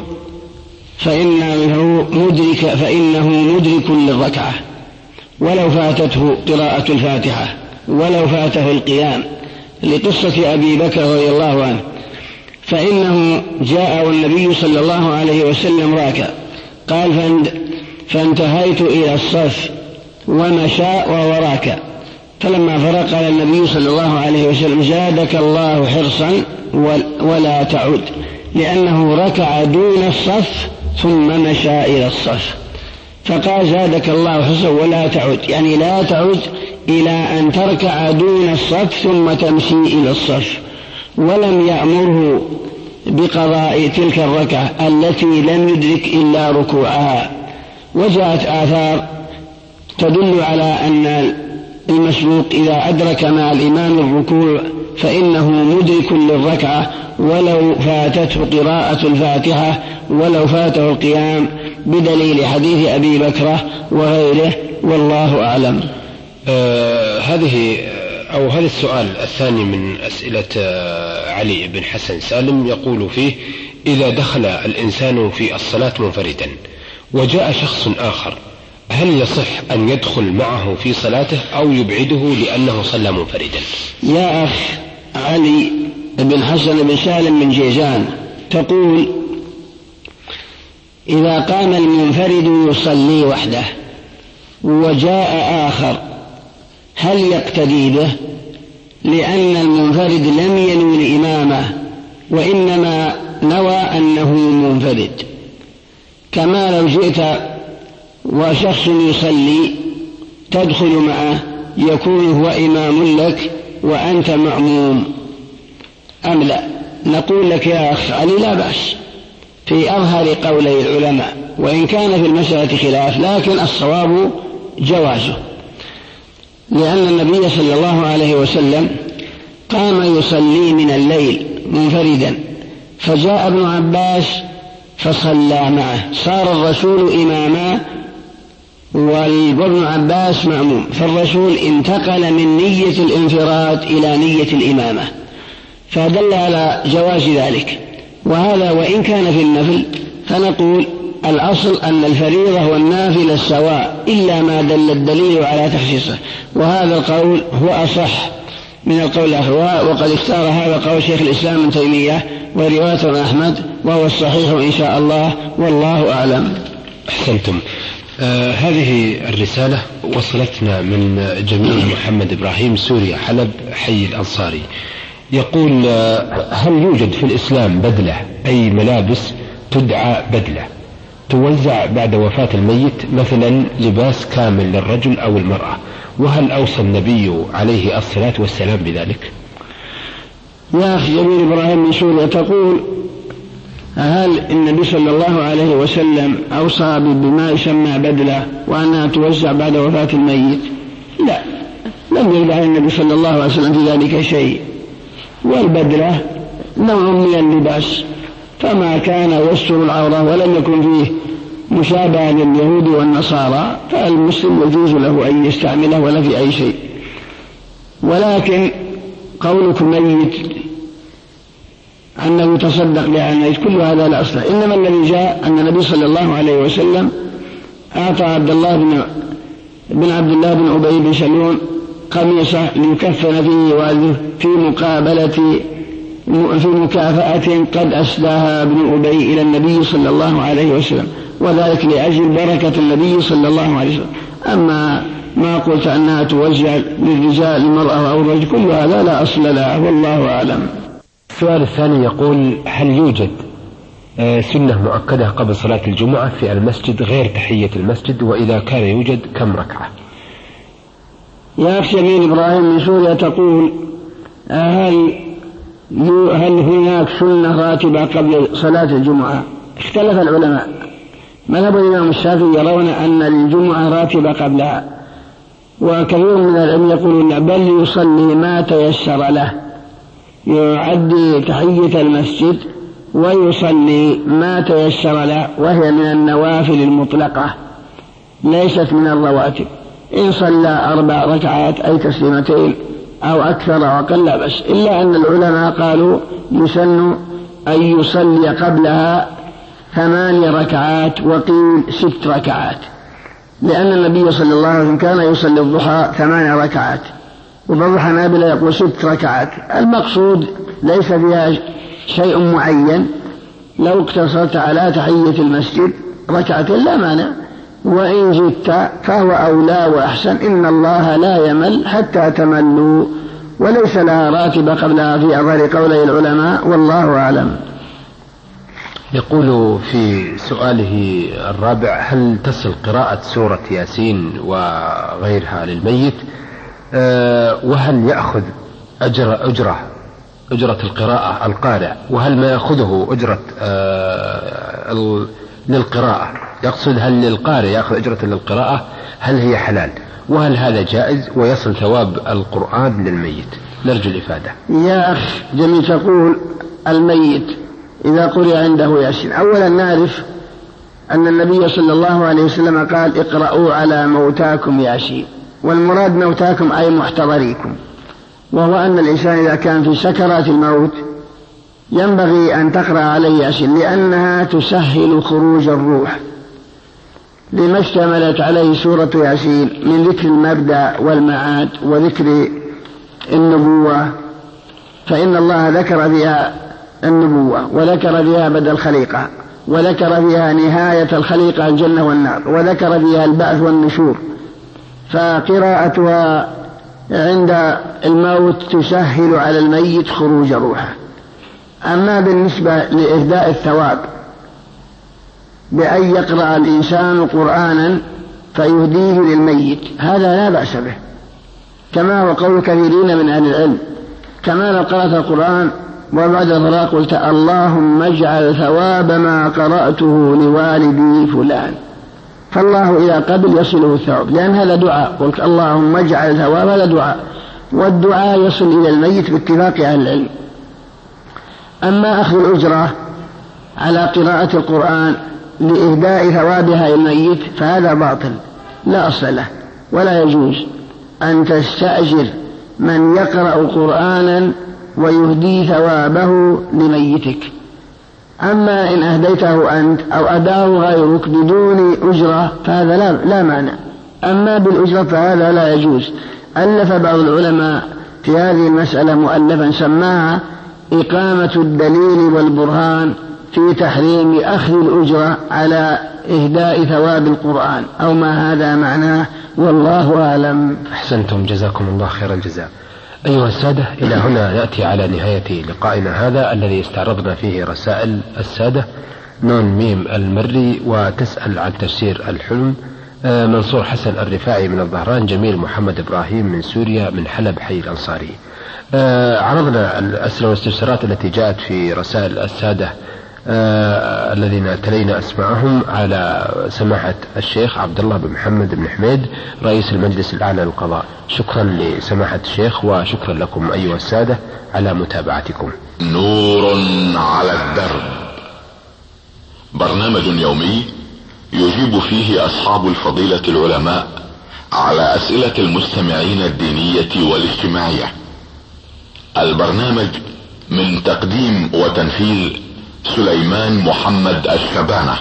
S2: فإنه مدرك فإنه مدرك للركعة ولو فاتته قراءة الفاتحة ولو فاته القيام، لقصة أبي بكر رضي الله عنه، فإنه جاء والنبي صلى الله عليه وسلم راكع، قال: فانتهيت إلى الصف ومشى وهو راكع، فلما فرق على النبي صلى الله عليه وسلم: زادك الله حرصا ولا تعد، لأنه ركع دون الصف ثم مشى إلى الصف، فقال: زادك الله حرصا ولا تعد، يعني لا تعد إلى أن تركع دون الصف ثم تمشي إلى الصف، ولم يأمره بقضاء تلك الركعة التي لم يدرك إلا ركوعها. وجاءت آثار تدل على أن المسبوق إذا أدرك مع الإمام الركوع فإنه مدرك للركعة ولو فاتته قراءة الفاتحة ولو فاته القيام، بدليل حديث أبي بكرة وغيره، والله أعلم.
S1: آه هذه أو هذا السؤال الثاني من أسئلة علي بن حسن سالم، يقول فيه: إذا دخل الإنسان في الصلاة منفردا وجاء شخص آخر هل يصح أن يدخل معه في صلاته أو يبعده لأنه صلى منفردا؟
S2: يا أخ علي بن حسن بن سالم من جيزان، تقول: إذا قام المنفرد يصلي وحده وجاء آخر هل يقتدي به؟ لأن المنفرد لم ينوي إمامه وإنما نوى أنه منفرد، كما لو جئت وشخص يصلي تدخل معه يكون هو إمام لك وأنت مأموم أم لا؟ نقول لك يا أخ علي: لا بأس في أظهر قولي العلماء، وإن كان في المسألة خلاف، لكن الصواب جوازه، لأن النبي صلى الله عليه وسلم قام يصلي من الليل منفردا، فجاء ابن عباس فصلى معه، صار الرسول إماما وابن عباس مأموم، فالرسول انتقل من نية الانفراد إلى نية الإمامة، فدل على جواز ذلك. وهذا وإن كان في النفل فنقول الأصل أن الفريضة والنافلة سواء إلا ما دل الدليل على تخصيصه، وهذا القول هو أصح من القول الآخر، وقد اختار هذا قول شيخ الإسلام ابن تيمية ورواية عن أحمد، وهو الصحيح إن شاء الله، والله أعلم.
S1: أحسنتم. آه هذه الرسالة وصلتنا من جميل محمد إبراهيم سوريا حلب حي الأنصاري، يقول آه هل يوجد في الإسلام بدلة أي ملابس تدعى بدلة توزع بعد وفاة الميت، مثلا لباس كامل للرجل أو المرأة، وهل أوصى النبي عليه الصلاة والسلام بذلك؟
S2: يا أخي جميل إبراهيم من سوريا تقول هل النبي صلى الله عليه وسلم أوصى بما يسمى بدلة وأنها توزع بعد وفاة الميت؟ لا، لم يرد عن النبي صلى الله عليه وسلم في ذلك شيء، والبدلة نوع من اللباس، فما كان يستر العورة ولم يكن فيه مشابه لليهود والنصارى فالمسلم يجوز له أن يستعمله ولا في أي شيء. ولكن قولك ميت أنه تصدق بأنه كل هذا لا أصل، إنما الذي جاء أن النبي صلى الله عليه وسلم أعطى عبد الله بن, بن عبد الله بن أبي بن سلول قميصة ليكفن فيه والده في مقابلة في مكافأة قد أسداها ابن أبي إلى النبي صلى الله عليه وسلم، وذلك لأجل بركة النبي صلى الله عليه وسلم. أما ما قلت أنها توزع للرجال المرأة أو الرجل كل هذا لا أصل له، والله أعلم.
S1: السؤال الثاني يقول هل يوجد سنة مؤكدة قبل صلاة الجمعة في المسجد غير تحية المسجد، وإذا كان يوجد كم ركعة؟
S2: يا أخي جميل إبراهيم من سوريا تقول هل هل هناك سنة راتبة قبل صلاة الجمعة؟ اختلف العلماء، مذهب الإمام الشافعي يرون أن الجمعة راتبة قبلها، وكثير من العلم يقولون بل يصلي ما تيسر له، يعدي تحية المسجد ويصلي ما تيسر له، وهي من النوافل المطلقة ليست من الرواتب. إن صلى أربع ركعات أي تسليمتين أو أكثر أو أقل لا بس، إلا أن العلماء قالوا يسن أن يصلي قبلها ثماني ركعات وقيل ست ركعات، لأن النبي صلى الله عليه وسلم كان يصلي الضحى ثماني ركعات، وبعض الحنابلة يقول ست ركعات. المقصود ليس فيها شيء معين، لو اقتصرت على تحية المسجد ركعتين لا مانع، وإن زدت فهو أولى وأحسن، إن الله لا يمل حتى تملوا، وليس لها راتبة قبلها في أظهر قولي العلماء، والله أعلم.
S1: يقول في سؤاله الرابع هل تصل قراءة سورة ياسين وغيرها للميت، أه وهل يأخذ أجر أجرة أجرة القراءة القارئ، وهل ما يأخذه أجرة أه للقراءة، يقصد هل للقارئ يأخذ أجرة للقراءة، هل هي حلال، وهل هذا جائز ويصل ثواب القرآن للميت؟ نرجو الإفادة.
S2: يا أخ جميل تقول الميت إذا قرئ عنده ياسين، أولا نعرف أن النبي صلى الله عليه وسلم قال اقرأوا على موتاكم ياسين، والمراد موتاكم أي محتضريكم، وهو أن الإنسان إذا كان في سكرات الموت ينبغي أن تقرأ عليه ياسين، لأنها تسهل خروج الروح، لما اشتملت عليه سورة ياسين من ذكر المبدأ والمعاد وذكر النبوة، فإن الله ذكر فيها النبوة وذكر فيها بدء الخليقة وذكر فيها نهاية الخليقة الجنة والنار وذكر فيها البعث والنشور، فقراءتها عند الموت تسهل على الميت خروج روحه. أما بالنسبة لإهداء الثواب بأن يقرأ الإنسان قرآنا فيهديه للميت هذا لا بأس به، كما هو قول كثيرين من أهل العلم، كما لو قرأت القرآن وبعد الفراق قلت اللهم اجعل ثواب ما قرأته لوالدي فلان، فالله إذا قبل يصله الثواب، لأن هذا دعاء، قلت اللهم اجعل ثواب، هذا دعاء، والدعاء يصل إلى الميت باتفاق أهل العلم. أما أخذ الأجرة على قراءة القرآن لإهداء ثوابها إلى الميت فهذا باطل لا أصل له، ولا يجوز أن تستأجر من يقرأ قرآنا ويهدي ثوابه لميتك. أما إن أهديته أنت أو أداه غيرك بدون أجرة فهذا لا, لا معنى. أما بالأجرة فهذا لا يجوز. ألف بعض العلماء في هذه المسألة مؤلفا سماها إقامة الدليل والبرهان في تحريم أخذ الأجرة على إهداء ثواب القرآن، أو ما هذا معناه، والله أعلم.
S1: أحسنتم، جزاكم الله خير الجزاء. أيها السادة، إلى هنا نأتي على نهاية لقائنا هذا الذي استعرضنا فيه رسائل السادة. نون ميم المري وتسأل عن تفسير الحلم، منصور حسن الرفاعي من الظهران، جميل محمد إبراهيم من سوريا، من حلب حي الأنصاري. عرضنا الأسئلة والاستفسارات التي جاءت في رسائل السادة آه الذين تلينا أسماءهم على سماحة الشيخ عبد الله بن محمد بن حميد رئيس المجلس الأعلى للقضاء. شكرا لسماحة الشيخ، وشكرا لكم أيها السادة على متابعتكم.
S3: نور على الدرب، برنامج يومي يجيب فيه أصحاب الفضيلة العلماء على أسئلة المستمعين الدينية والاجتماعية. البرنامج من تقديم وتنفيذ سليمان محمد الشبانة.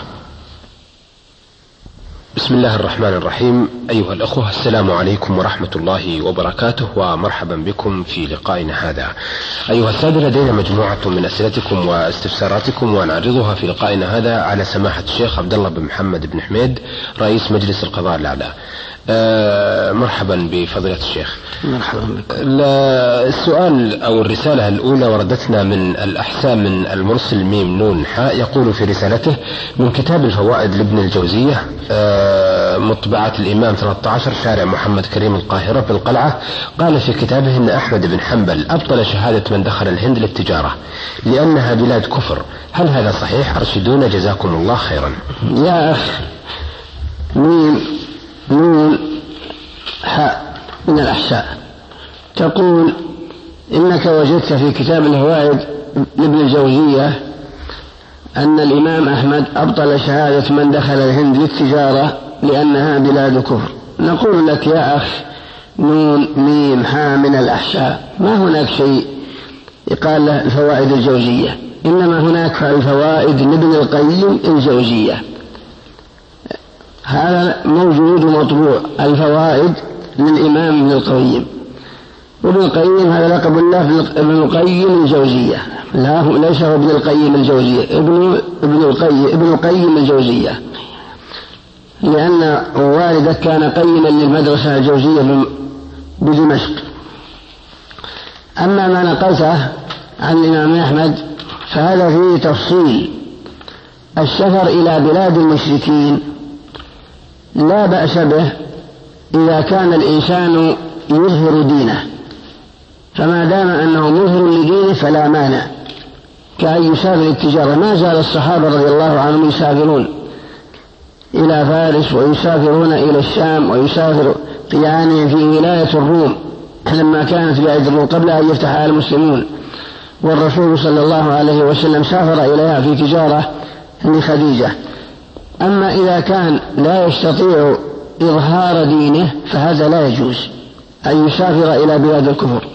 S1: بسم الله الرحمن الرحيم. أيها الأخوة، السلام عليكم ورحمة الله وبركاته، ومرحبا بكم في لقائنا هذا. أيها السادة، لدينا مجموعة من أسئلتكم واستفساراتكم ونعرضها في لقائنا هذا على سماحة الشيخ عبد الله بن محمد بن حميد رئيس مجلس القضاء الأعلى. آه مرحبا بفضيلة الشيخ.
S2: مرحبا بك.
S1: السؤال أو الرسالة الأولى وردتنا من الأحساء من المرسل ميم نون حاء، يقول في رسالته: من كتاب الفوائد لابن الجوزية، آه مطبعة الإمام ثلاثة عشر شارع محمد كريم القاهرة بالقلعة، قال في كتابه إن أحمد بن حنبل أبطل شهادة من دخل الهند للتجارة لأنها بلاد كفر، هل هذا صحيح؟ أرشدونا جزاكم الله خيرا.
S2: يا أخ، ميم نون حاء من الأحساء تقول إنك وجدت في كتاب الفوائد لابن الجوزية أن الإمام أحمد أبطل شهادة من دخل الهند للتجارة لأنها بلاد كفر. نقول لك يا أخ، نون ميم حاء من الأحساء، ما هناك شيء يقال له الفوائد الجوزية، إنما هناك الفوائد لابن القيم الجوزية، هذا موجود ومطبوع، الفوائد للإمام ابن القيم. وابن القيم هذا لقب الله ابن القيم الجوزية، لا هو ليس هو ابن القيم الجوزية، ابن ابن القيم ابن القيم الجوزية، لأن والده كان قيما للمدرسة الجوزية بدمشق. أما ما نقلته عن الإمام أحمد فهذا فيه تفصيل. السفر إلى بلاد المشركين لا بأس به إذا كان الإنسان يظهر دينه، فما دام أنه مظهر لدينه فلا مانع، كأن يسافر التجارة. ما زال الصحابة رضي الله عنهم يسافرون إلى فارس ويسافرون إلى الشام، ويسافر قيانهم في ولاية الروم لما كانت ولاية الروم قبل أن يفتحها المسلمون، والرسول صلى الله عليه وسلم سافر إليها في تجارة لخديجة. أما إذا كان لا يستطيع إظهار دينه فهذا لا يجوز أن يسافر إلى بلاد الكفر،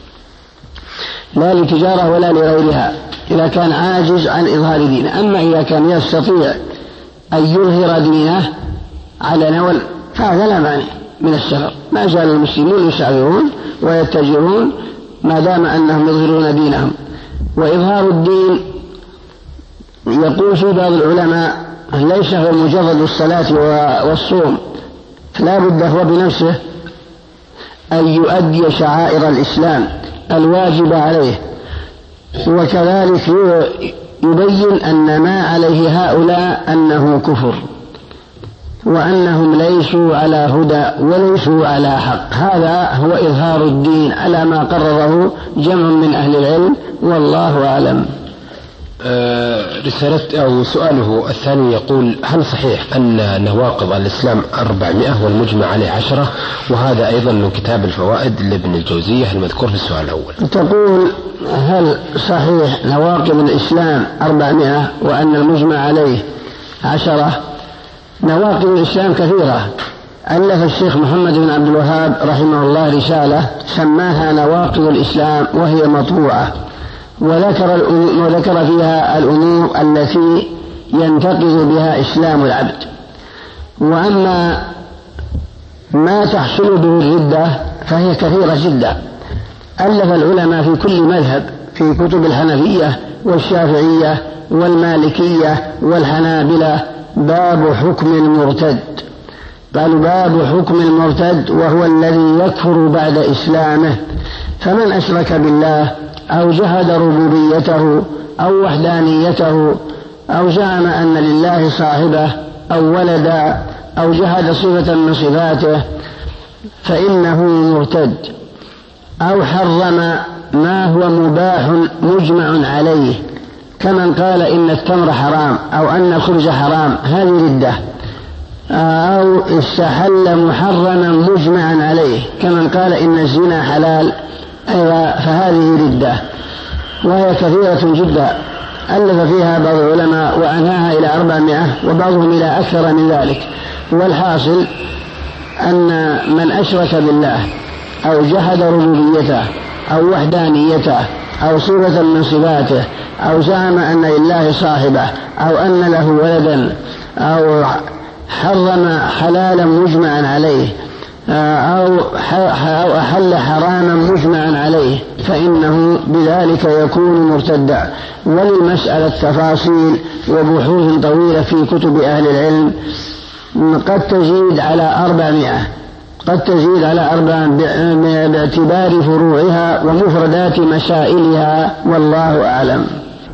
S2: لا لتجارة ولا لغيرها، إذا كان عاجز عن إظهار دينه. أما إذا كان يستطيع أن يظهر دينه على نول فهذا لا مانع من السفر. ما زال المسلمون يسافرون ويتجرون ما دام أنهم يظهرون دينهم. وإظهار الدين يقول في بعض العلماء ليس هو مجرد الصلاة والصوم، فلا بد هو بنفسه أن يؤدي شعائر الإسلام الواجب عليه، وكذلك يبين أن ما عليه هؤلاء أنه كفر، وأنهم ليسوا على هدى وليسوا على حق. هذا هو إظهار الدين على ما قرره جمع من أهل العلم، والله أعلم.
S1: رسالة أو سؤاله الثاني يقول: هل صحيح أن نواقض الإسلام أربعمائة والمجمع عليه عشرة؟ وهذا أيضا من كتاب الفوائد لابن الجوزية المذكور في السؤال الأول.
S2: تقول: هل صحيح نواقض الإسلام أربعمائة وأن المجمع عليه عشرة؟ نواقض الإسلام كثيرة. ألف الشيخ محمد بن عبد الوهاب رحمه الله رسالة سماها نواقض الإسلام وهي مطبوعة، وذكر, وذكر فيها الأمور التي ينتقض بها إسلام العبد. وأما ما تحصل به الردة فهي كثيرة جدا. ألف العلماء في كل مذهب في كتب الحنفية والشافعية والمالكية والحنابلة باب حكم المرتد. قالوا: باب حكم المرتد وهو الذي يكفر بعد إسلامه، فمن أشرك بالله أو جحد ربوبيته أو وحدانيته أو زعم أن لله صاحبة أو ولدا أو جحد صفة من صفاته فإنه مرتد، أو حرم ما هو مباح مجمع عليه كمن قال إن التمر حرام أو أن الخبز حرام، هذه ردة. أو استحل محرما مجمعا عليه كمن قال إن الزنا حلال، فهذه ردة، وهي كثيرة جدا. ألف فيها بعض العلماء وأنهاها إلى أربعمائة وبعضهم إلى أكثر من ذلك. والحاصل أن من أشرك بالله أو جحد ربوبيته أو وحدانيته أو صفة من صفاته أو زعم أن لله صاحبة أو أن له ولدا أو حرم حلالا مجمعا عليه أو أحل حراما مجمعا عليه فإنه بذلك يكون مرتدا. وللمسألة تفاصيل وبحوث طويلة في كتب أهل العلم قد تزيد على أربعمائة قد تزيد على أربعمائة باعتبار فروعها ومفردات مسائلها، والله أعلم.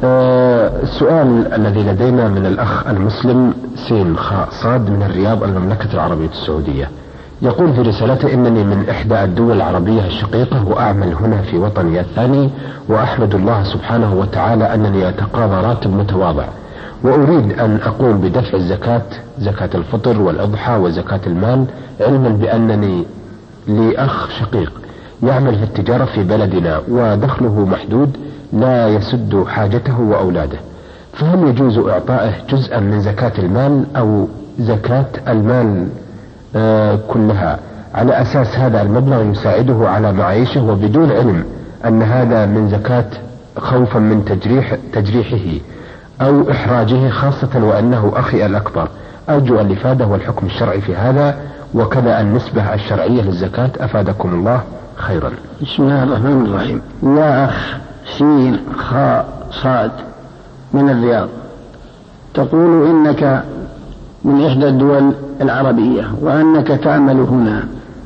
S1: السؤال الذي لدينا من الأخ المسلم سين خاء صاد من الرياض المملكة العربية السعودية، يقول في رسالته: إنني من إحدى الدول العربية الشقيقة وأعمل هنا في وطني الثاني، وأحمد الله سبحانه وتعالى أنني أتقاضى راتب متواضع، وأريد أن أقول بدفع الزكاة، زكاة الفطر والأضحى وزكاة المال، علما بأنني لي أخ شقيق يعمل في التجارة في بلدنا ودخله محدود لا يسد حاجته وأولاده، فهل يجوز إعطائه جزءا من زكاة المال أو زكاة المال آه كلها على أساس هذا المبلغ يساعده على معيشه وبدون علم أن هذا من زكاة، خوفا من تجريح تجريحه أو إحراجه، خاصة وأنه أخي الأكبر؟ أرجو الإفادة والحكم الشرعي في هذا، وكذا النسبة الشرعية للزكاة، أفادكم الله خيرا.
S2: بسم الله الرحمن الرحيم. يا أخ سين خاء صاد من الرياض، تقول إنك من إحدى الدول العربية وأنك تعمل هنا،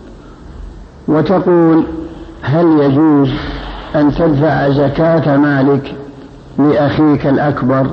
S2: وتقول: هل يجوز أن تدفع زكاة مالك لأخيك الأكبر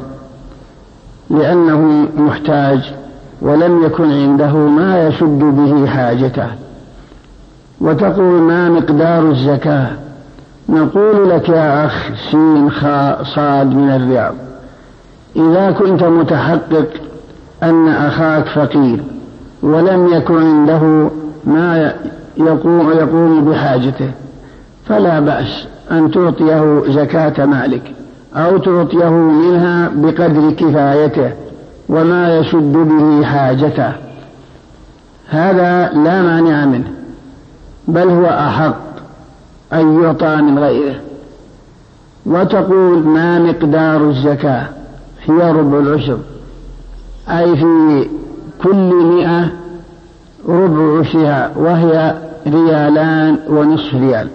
S2: لأنه محتاج ولم يكن عنده ما يسد به حاجته؟ وتقول: ما مقدار الزكاة؟ نقول لك يا أخ سين خاء صاد من الرياض: إذا كنت متحقق أن أخاك فقير ولم يكن عنده ما يقوم, يقوم بحاجته فلا بأس أن تعطيه زكاة مالك أو تعطيه منها بقدر كفايته وما يسد به حاجته، هذا لا مانع منه، بل هو أحق أن يعطى من غيره. وتقول: ما مقدار الزكاة؟ هي ربع العشر، أي في كل مئة ربع عشرها، وهي ريالان ونصف ريال،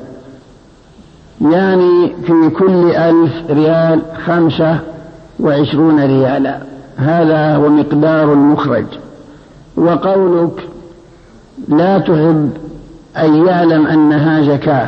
S2: يعني في كل ألف ريال خمسة وعشرون ريالا، هذا هو مقدار المخرج. وقولك لا تحب أن يعلم أنها زكاة،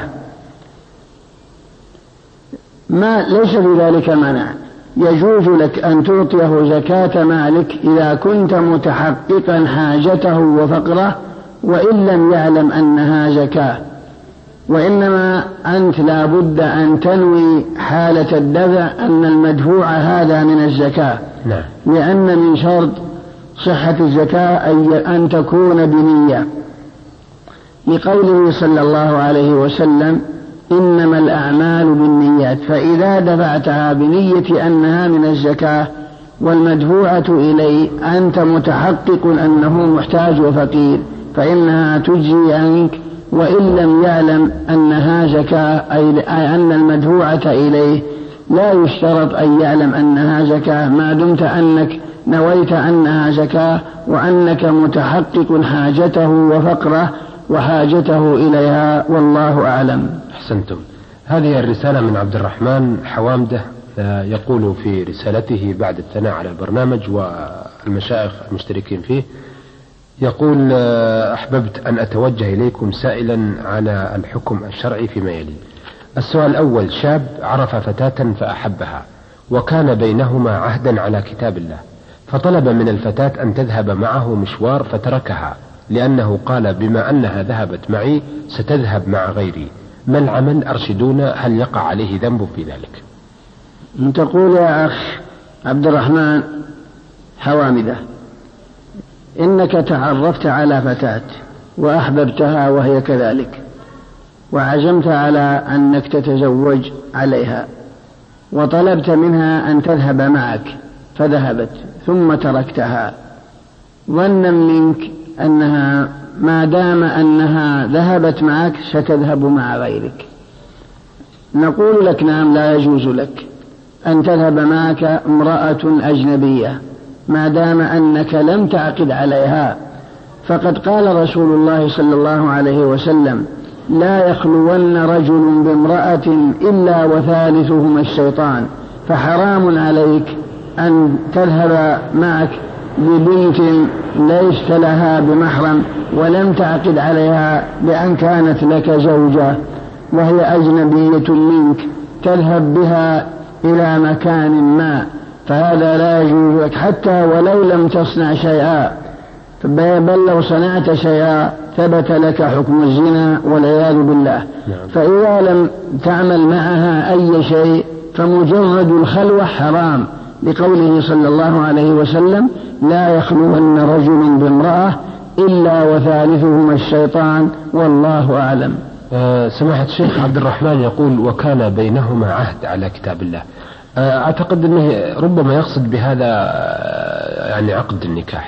S2: ما ليس في ذلك منع، يجوز لك أن تعطيه زكاة مالك إذا كنت متحققا حاجته وفقره وإن لم يعلم أنها زكاة، وإنما أنت لا بد أن تنوي حالة الدفع أن المدفوع هذا من الزكاة.
S1: نعم.
S2: لأن من شرط صحة الزكاة أن تكون بنية، لقوله صلى الله عليه وسلم إنما الأعمال بالنيات، فإذا دفعتها بنية أنها من الزكاة والمدفوعة إليه أنت متحقق أنه محتاج وفقير فإنها تجزي عنك، وإن لم يعلم أنها زكاة أي أن المدفوعة إليه لا يشترط أن يعلم أنها زكاة ما دمت أنك نويت أنها زكاة وأنك متحقق حاجته وفقره وحاجته إليها، والله أعلم.
S1: أحسنتم. هذه الرسالة من عبد الرحمن حوامده يقول في رسالته بعد الثناء على البرنامج والمشايخ المشتركين فيه، يقول أحببت أن أتوجه إليكم سائلا على الحكم الشرعي فيما يلي. السؤال الأول: شاب عرف فتاة فأحبها وكان بينهما عهدا على كتاب الله، فطلب من الفتاة أن تذهب معه مشوار فتركها لأنه قال بما أنها ذهبت معي ستذهب مع غيري، ما العمل؟ أرشدونا، هل يقع عليه ذنب في ذلك؟
S2: تقول يا أخ عبد الرحمن حوامده إنك تعرفت على فتاة وأحببتها وهي كذلك وعزمت على أنك تتزوج عليها وطلبت منها أن تذهب معك فذهبت ثم تركتها ظنا منك أنها ما دام أنها ذهبت معك ستذهب مع غيرك، نقول لك نعم لا يجوز لك أن تذهب معك امرأة أجنبية ما دام أنك لم تعقد عليها، فقد قال رسول الله صلى الله عليه وسلم لا يخلون رجل بامرأة إلا وثالثهما الشيطان، فحرام عليك أن تذهب معك ببنت ليست لها بمحرم ولم تعقد عليها بأن كانت لك زوجة وهي أجنبية منك تذهب بها إلى مكان ما، فهذا لا يجوز لك حتى ولو لم تصنع شيئا، بل لو صنعت شيئا ثبت لك حكم الزنا والعياذ بالله. فإذا لم تعمل معها أي شيء فمجرد الخلوة حرام، لقوله صلى الله عليه وسلم لا يخلون رجل بامرأة إلا وثالثهما الشيطان، والله أعلم.
S1: أه سماحة الشيخ عبد الرحمن يقول وكان بينهما عهد على كتاب الله، أه أعتقد أنه ربما يقصد بهذا يعني عقد النكاح.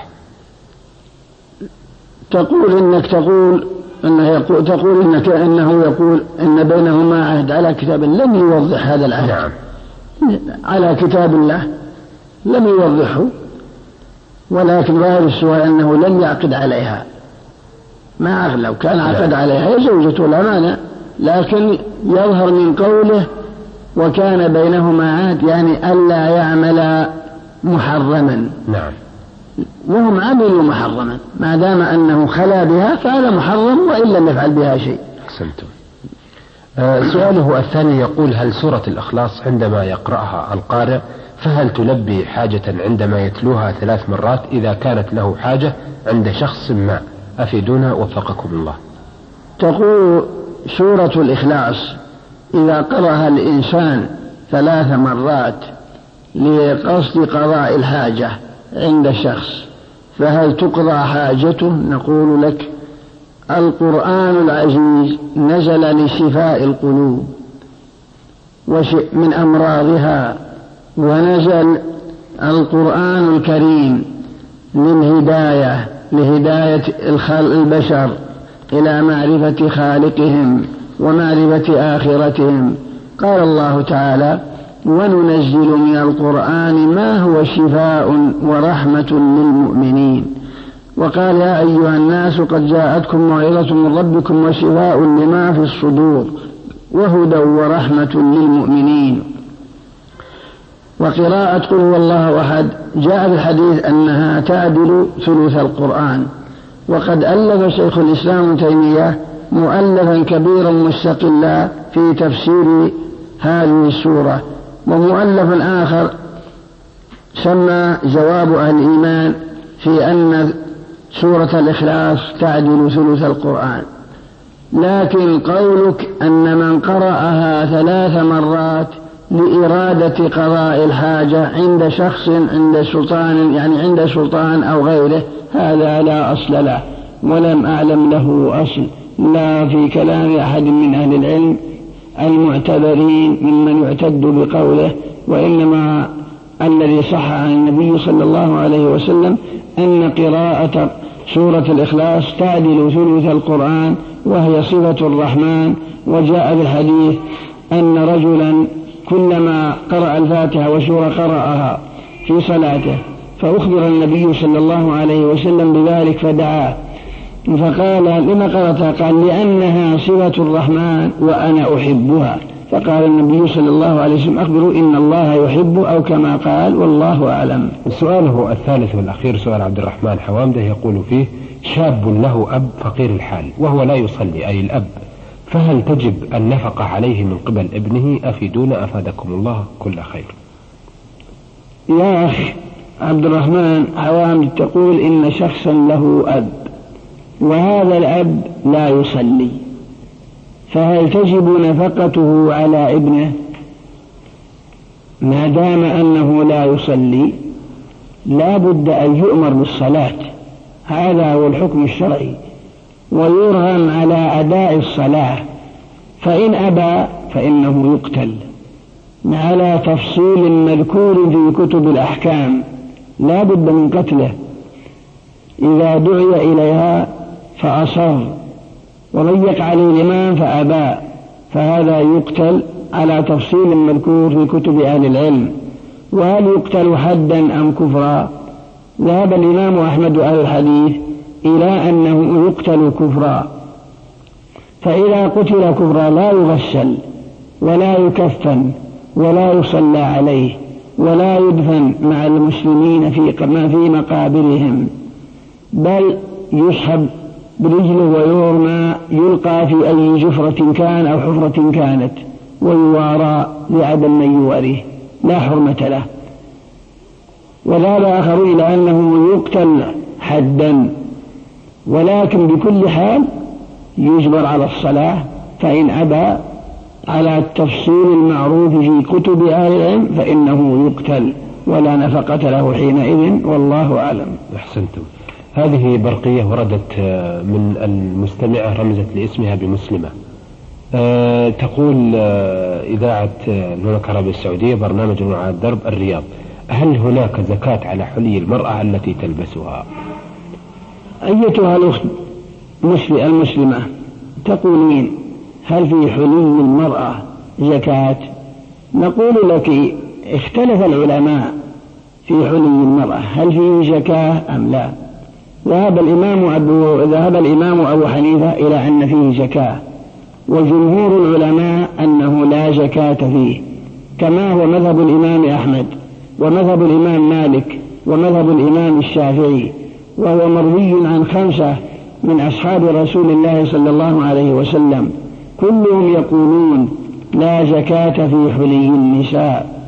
S2: تقول إنك تقول أنه يقول تقول إنك أنه يقول إن بينهما عهد على كتاب الله، لم يوضح هذا العهد.
S1: نعم.
S2: على كتاب الله لم يوضحه، ولكن ظاهر السؤال أنه لم يعقد عليها، ما لو كان عقد عليها هي زوجته لا مانع، لكن يظهر من قوله وكان بينهما عهد يعني ألا يعمل محرما.
S1: نعم.
S2: وهم عملوا محرما ما دام أنه خلا بها فهذا محرم وإن لم يفعل بها شيء.
S1: أحسنتم. آه سؤاله الثاني يقول هل سورة الإخلاص عندما يقرأها القارئ فهل تلبي حاجة عندما يتلوها ثلاث مرات إذا كانت له حاجة عند شخص ما؟ أفيدونا وفقكم الله.
S2: تقول سورة الإخلاص إذا قرأها الإنسان ثلاث مرات لقصد قضاء الحاجة عند شخص فهل تقضى حاجته؟ نقول لك القرآن العزيز نزل لشفاء القلوب من أمراضها، ونزل القرآن الكريم للهداية لهداية البشر إلى معرفة خالقهم ومعرفة آخرتهم. قال الله تعالى وننزل من القرآن ما هو شفاء ورحمة للمؤمنين، وقال يا أيها الناس قد جاءتكم موعظة من ربكم وشفاء لما في الصدور وهدى ورحمة للمؤمنين. وقراءة قل هو الله أحد جاء في الحديث أنها تعدل ثلث القرآن، وقد ألف شيخ الإسلام ابن تيمية مؤلفا كبيرا مستقلا في تفسير هذه السورة، ومؤلف آخر سمى جواب أهل الإيمان في أن سورة الإخلاص تعدل ثلث القرآن. لكن قولك أن من قرأها ثلاث مرات لإرادة قضاء الحاجة عند شخص عند سلطان يعني عند سلطان أو غيره هذا لا أصل له، ولم أعلم له أصل لا في كلام أحد من أهل العلم المعتبرين ممن يعتد بقوله، وإنما الذي صح عن النبي صلى الله عليه وسلم أن قراءة سورة الإخلاص تعدل ثلث القرآن وهي صفة الرحمن. وجاء بالحديث أن رجلا كلما قرأ الفاتحة وسورة قرأها في صلاته فأخبر النبي صلى الله عليه وسلم بذلك فدعاه فقال لما قرأتها؟ قال لأنها صفة الرحمن وأنا أحبها. فقال النبي صلى الله عليه وسلم أخبروا إن الله يحب أو كما قال والله أعلم.
S1: سؤاله الثالث والأخير سؤال عبد الرحمن حوامده يقول فيه شاب له أب فقير الحال وهو لا يصلي أي الأب، فهل تجب النفقة عليه من قبل ابنه؟ أفيدونا أفادكم الله كل خير.
S2: يا أخي عبد الرحمن حوامد تقول إن شخصا له أب وهذا الأب لا يصلي، فهل تجب نفقته على ابنه ما دام أنه لا يصلي؟ لا بد أن يؤمر بالصلاة، هذا هو الحكم الشرعي، ويرغم على أداء الصلاة، فإن أبى فإنه يقتل على تفصيل مذكور في كتب الأحكام، لا بد من قتله إذا دعي إليها فأصر وضيق عليه الإمام فأبى، فهذا يقتل على تفصيل مذكور في كتب أهل العلم. وهل يقتل حدا أم كفرا؟ ذهب الإمام أحمد أهل الحديث إلى أنه يقتل كفرا، فإذا قتل كفرا لا يغسل ولا يكفن ولا يصلى عليه ولا يدفن مع المسلمين في في مقابرهم، بل يسحب برجله ويرمى يلقى في أي جفرة كان أو حفرة كانت ويوارى لعدم من يواريه لا حرمة له. وذهب آخر إلى أنه يقتل حدا، ولكن بكل حال يجبر على الصلاة، فإن أبى على التفصيل المعروف في كتب أهل العلم فإنه يقتل ولا نفقة له حينئذ والله أعلم.
S1: أحسنتم. هذه برقية وردت من المستمعة رمزت لاسمها بمسلمة، أه تقول أه إذاعة المملكة العربية السعودية برنامج على الدرب الرياض، هل هناك زكاة على حلي المرأة التي تلبسها؟
S2: أيتها الأخت المسلمة تقولين هل في حلي المرأة زكاة؟ نقول لك اختلف العلماء في حلي المرأة هل فيه زكاة أم لا. ذهب الإمام أبو ذهب الإمام أبو حنيفة إلى أن فيه زكاة، وجمهور العلماء أنه لا زكاة فيه، كما هو مذهب الإمام أحمد ومذهب الإمام مالك ومذهب الإمام الشافعي، وهو مروي عن خمسة من أصحاب رسول الله صلى الله عليه وسلم كلهم يقولون لا زكاة في حلي النساء.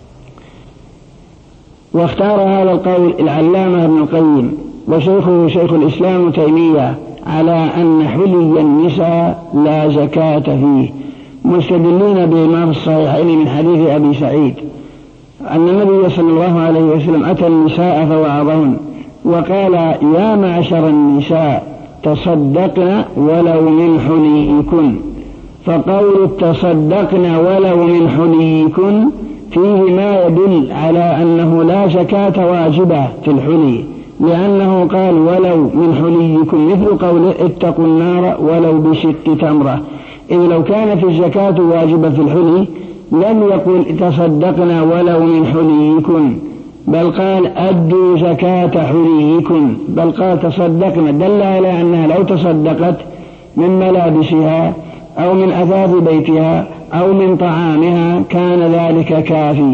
S2: واختار هذا القول العلامة ابن القيم وشيخه شيخ الإسلام ابن تيمية على أن حلي النساء لا زكاة فيه، مستدلين بما في الصحيحين من حديث أبي سعيد أن النبي صلى الله عليه وسلم أتى النساء فوعظهن وقال يا معشر النساء تصدقن ولو من حليكن، فقول تصدقن ولو من حليكن فيه ما يدل على أنه لا زكاة واجبة في الحلي، لأنه قال ولو من حليكم مثل قوله اتقوا النار ولو بشق تمرة، إذ لو كانت الزكاة واجبة في الحلي لم يقل تصدقنا ولو من حليكم، بل قال أدوا زكاة حليكم، بل قال تصدقنا، دل على أنها لو تصدقت من ملابسها أو من أثاث بيتها أو من طعامها كان ذلك كافي،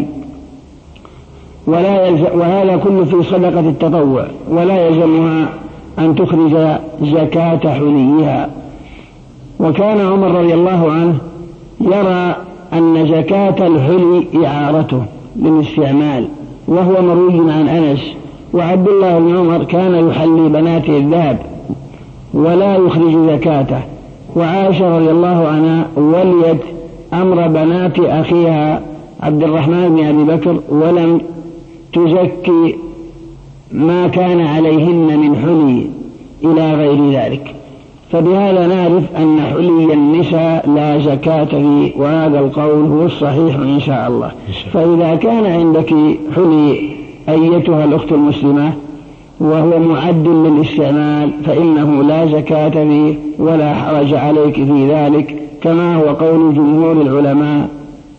S2: ولا يلزم، وهذا كله في صدقة التطوع، ولا يلزمها أن تخرج زكاة حليها. وكان عمر رضي الله عنه يرى أن زكاة الحلي إعارته للاستعمال، وهو مروي عن أنس. وعبد الله بن عمر كان يحلي بناته الذهب ولا يخرج زكاته، وعائشة رضي الله عنها وليت أمر بنات أخيها عبد الرحمن بن أبي بكر ولم تزكي ما كان عليهن من حلي إلى غير ذلك، فبهذا نعرف أن حلي النساء لا زكاة فيه، وهذا القول هو الصحيح إن شاء الله. فإذا كان عندك حلي أيتها الأخت المسلمة وهو معد للاستعمال فإنه لا زكاة فيه ولا حرج عليك في ذلك، كما هو قول جمهور العلماء،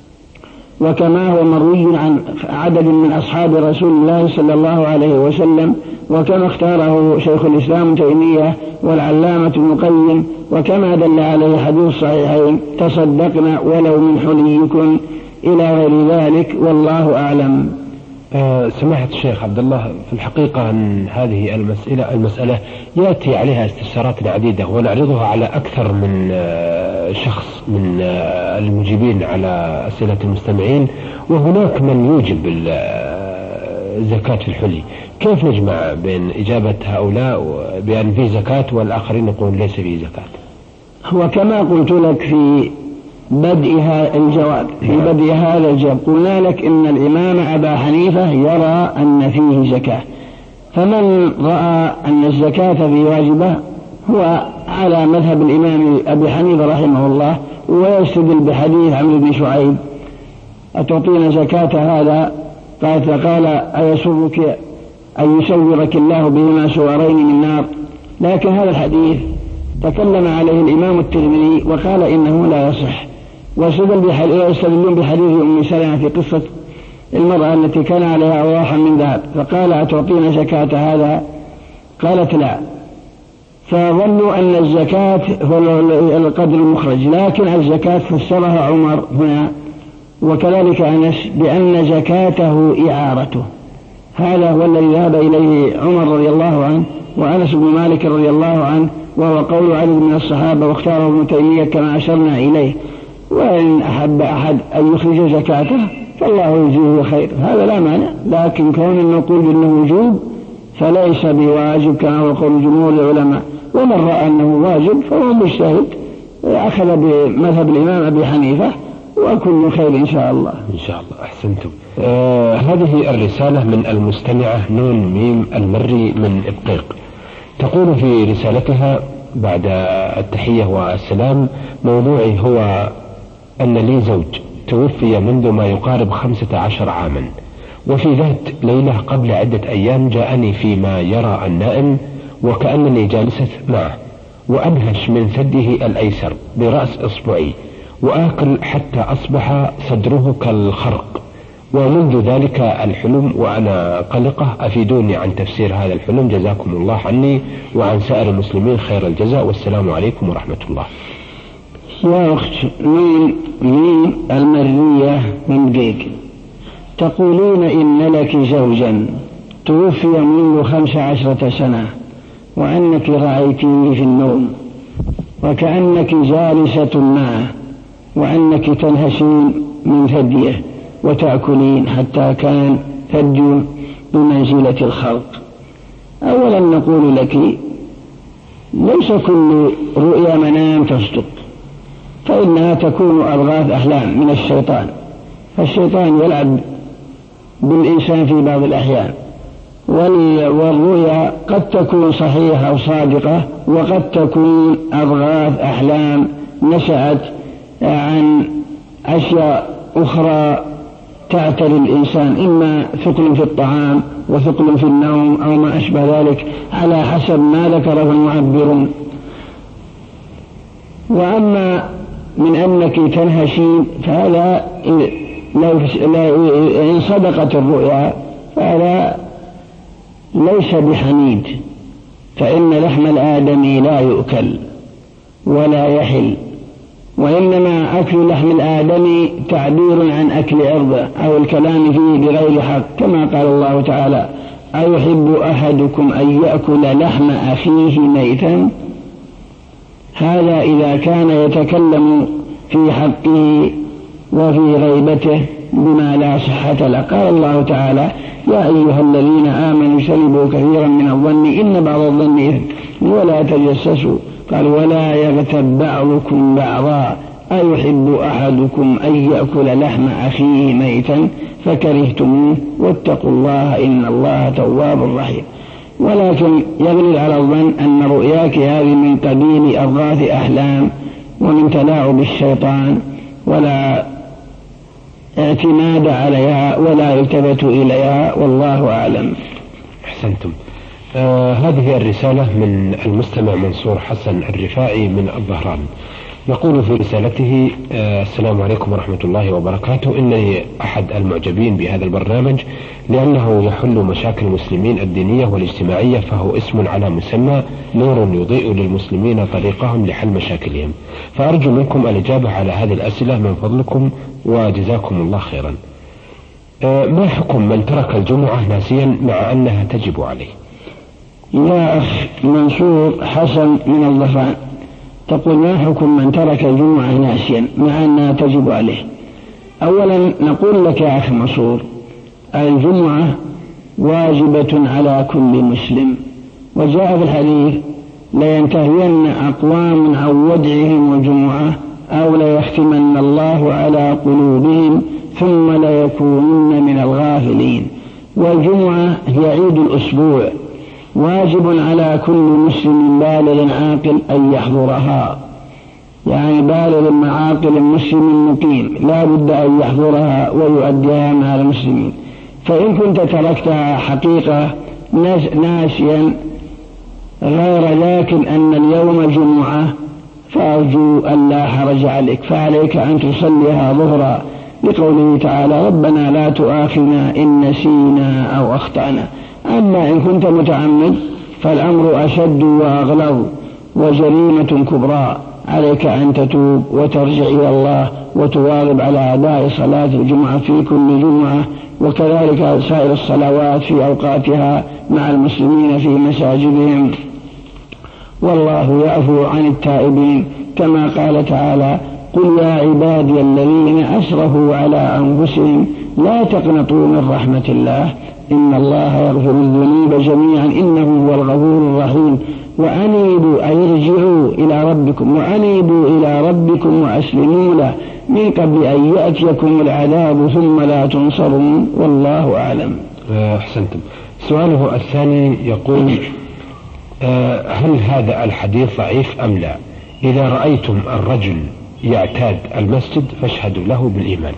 S2: وكما هو مروي عن عدد من أصحاب رسول الله صلى الله عليه وسلم، وكما اختاره شيخ الإسلام تيمية والعلامة ابن القيم، وكما دل عليه حديث الصحيحين: تصدقنا ولو من حليكم إلى غير ذلك، والله أعلم.
S1: أه سماحة الشيخ عبد الله، في الحقيقة أن هذه المسألة المسألة يأتي عليها استفسارات عديدة ونعرضها على أكثر من شخص من المجيبين على أسئلة المستمعين، وهناك من يوجب الزكاة في الحلي. كيف نجمع بين إجابة هؤلاء بأن فيه زكاة والآخرين يقولون ليس فيه زكاة؟
S2: هو كما قلت لك في بدء الجواب في بدء هذا الجواب قلنا لك إن الإمام أبا حنيفة يرى أن فيه زكاة، فمن رأى أن الزكاة فيه واجبة هو على مذهب الإمام أبي حنيفة رحمه الله، ويستدل بحديث عمرو بن شعيب: أتعطينا زكاة هذا؟ قالت قال: أيسرك أن يسورك الله بهما سوارين من نار؟ لكن هذا الحديث تكلم عليه الإمام الترمذي وقال إنه لا يصح، ويستدلون بحديث أم سلمة في قصة المرأة التي كان عليها أواحا من ذهب، فقال: أتعطينا زكاة هذا؟ قالت: لا. فظنوا أن الزكاة هو القدر المخرج، لكن الزكاة فسرها عمر هنا وكذلك أنس بأن زكاته إعارته. هذا هو الذي ذهب إليه عمر رضي الله عنه وأنس بن مالك رضي الله عنه، وهو قول عدد من الصحابة، واختاره ابن تيمية كما أشرنا إليه. وإن أحب أحد أن يخرج زكاته فالله يجزيه خير، هذا لا مانع، لكن كون نقول إنه وجوب فليس بواجب كما هو قول جمهور العلماء، ومن رأى أنه واجب فهو مجتهد أخذ بمذهب الإمام أبي حنيفة، وكل خير إن شاء الله.
S1: إن شاء الله. أحسنتم. آه هذه الرسالة من المستمعة نون ميم المري من إبقيق، تقول في رسالتها بعد التحية والسلام: موضوعي هو أن لي زوج توفي منذ ما يقارب خمسة عشر عاما، وفي ذات ليلة قبل عدة أيام جاءني فيما يرى النائم وكأنني جالسة معه، وأنهش من ثديه الأيسر برأس إصبعي وآكل حتى أصبح صدره كالخرق، ومنذ ذلك الحلم وأنا قلقة. أفيدوني عن تفسير هذا الحلم، جزاكم الله عني وعن سائر المسلمين خير الجزاء، والسلام عليكم ورحمة الله.
S2: يا أخت من من المرية من جيك، تقولين إن لك زوجا توفي منذ خمس عشرة سنة، وأنك رأيتيه في النوم وكأنك جالسة معه، وأنك تنهشين من ثديه وتأكلين حتى كان ثدي بمنزلة الخلق. أولا نقول لك ليس كل رؤيا منام تصدق، فإنها تكون أضغاث أحلام من الشيطان، فالشيطان يلعب بالإنسان في بعض الأحيان، والرؤيا قد تكون صحيحة أو صادقة، وقد تكون أضغاث أحلام نشأت عن أشياء أخرى تعتري الإنسان، إما ثقل في الطعام وثقل في النوم أو ما أشبه ذلك على حسب ما ذكره المعبرون. وأما من أنك تنهشين فهذا لو إن صدقت الرؤيا فهذا ليس بحميد، فإن لحم الآدمي لا يؤكل ولا يحل، وإنما أكل لحم الآدمي تعبير عن أكل عرضه أو الكلام فيه بغير حق، كما قال الله تعالى: أيحب أحدكم أن يأكل لحم أخيه ميتا؟ هذا إذا كان يتكلم في حقه وفي غيبته بما لا صحة له. قال الله تعالى: يا أيها الذين آمنوا اجتنبوا كثيرا من الظن إن بعض الظن إثم، ولا تجسسوا. قال ولا يغتب بعضكم بعضا أيحب أحدكم أن يأكل لحم أخيه ميتا فكرهتموه واتقوا الله إن الله تواب رحيم. ولكن يغلب على الظن أن رؤياك هذه من قبيل أضغاث أحلام ومن تلاعب الشيطان، ولا اعتماد عليها ولا يلتفت إليها، والله أعلم.
S1: أحسنتم. آه هذه الرسالة من المستمع منصور حسن الرفاعي من الظهران، يقول في رسالته: آه السلام عليكم ورحمة الله وبركاته، إنني أحد المعجبين بهذا البرنامج لأنه يحل مشاكل المسلمين الدينية والاجتماعية، فهو اسم على مسمى نور يضيء للمسلمين طريقهم لحل مشاكلهم، فأرجو منكم الإجابة على هذه الأسئلة من فضلكم وجزاكم الله خيرا. آه ما حكم من ترك الجمعة ناسيا مع أنها تجب عليه؟
S2: يا أخ منصور حسن من الظهران، تقول ما حكم من ترك الجمعة ناسيا مع أنها تجب عليه؟ أولا نقول لك يا أخ منصور، الجمعة واجبة على كل مسلم، وجاء في الحديث: لينتهين أقوام عن ودعهم الجمعة أو ليختمن الله على قلوبهم ثم ليكونن من الغافلين. والجمعة هي عيد الأسبوع، واجب على كل مسلم بالغ عاقل أن يحضرها، يعني بالغ معاقل مسلم مقيم لا بد أن يحضرها ويؤديها مع المسلمين. فإن كنت تركتها حقيقة ناسيا غير لكن أن اليوم جمعة فأرجو أن لا حرج عليك، فعليك أن تصليها ظهرا لقوله تعالى: ربنا لا تؤاخذنا إن نسينا أو أخطأنا. أما إن كنت متعمد فالأمر أشد وأغلظ وجريمة كبرى، عليك أن تتوب وترجع إلى الله وتواظب على أداء صلاة الجمعة في كل جمعة، وكذلك سائر الصلوات في أوقاتها مع المسلمين في مساجدهم، والله يعفو عن التائبين، كما قال تعالى: قل يا عبادي الذين أسرفوا على أنفسهم لا تقنطوا من رحمة الله إن الله يغفر الذنوب جميعا إنه هو الغفور الرحيم وأنيبوا أي ارجعوا إلى ربكم وأنيبوا إلى ربكم وأسلموا له من قبل أن يأتيكم العذاب ثم لا تنصرون، والله أعلم.
S1: أحسنتم. سؤاله الثاني يقول: هل هذا الحديث ضعيف أم لا؟ إذا رأيتم الرجل يعتاد المسجد فاشهدوا له بالإيمان.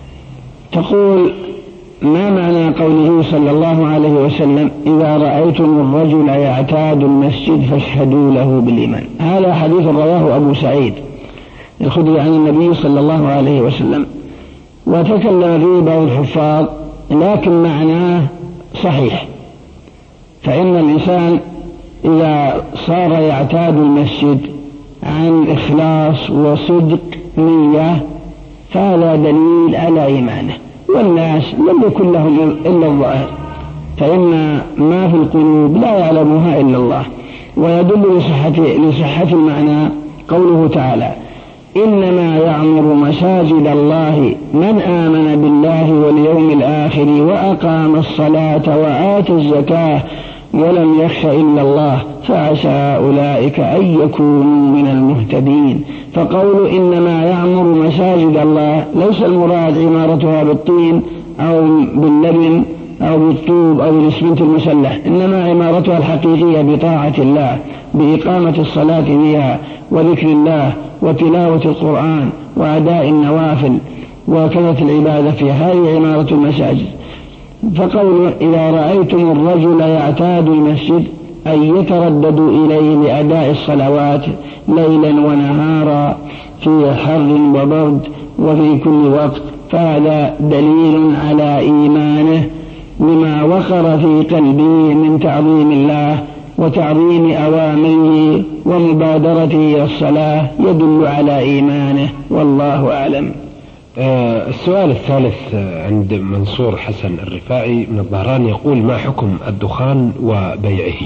S2: تقول: ما معنى قوله صلى الله عليه وسلم: إذا رأيتم الرجل يعتاد المسجد فاشهدوا له بالإيمان؟ هذا حديث رواه أبو سعيد الخدري عن النبي صلى الله عليه وسلم، وتكلم فيه بعض الحفاظ، لكن معناه صحيح. فإن الإنسان إذا صار يعتاد المسجد عن إخلاص وصدق نية فهذا دليل على إيمانه، والناس لم يكن لهم إلا الظاهر، فإن ما في القلوب لا يعلمها إلا الله. ويدل لصحة, لصحة المعنى قوله تعالى: إنما يعمر مساجد الله من آمن بالله واليوم الآخر وأقام الصلاة وآتى الزكاة ولم يخش إلا الله فعسى أولئك أن يكونوا من المهتدين. فقول إنما يعمر مساجد الله ليس المراد عمارتها بالطين أو باللبن أو بالطوب أو بالإسمنت المسلح، إنما عمارتها الحقيقية بطاعة الله، بإقامة الصلاة فيها وذكر الله وتلاوة القرآن وأداء النوافل وكثرة العبادة في هذه عمارة المساجد. فقول إذا رأيتم الرجل يعتاد المسجد أن يترددوا إليه لأداء الصلوات ليلا ونهارا في حر وبرد وفي كل وقت، فهذا دليل على إيمانه لما وقر في قلبه من تعظيم الله وتعظيم أوامره ومبادرته إلى الصلاة، يدل على إيمانه، والله أعلم.
S1: آه السؤال الثالث عند منصور حسن الرفاعي من الظهران، يقول: ما حكم الدخان وبيعه؟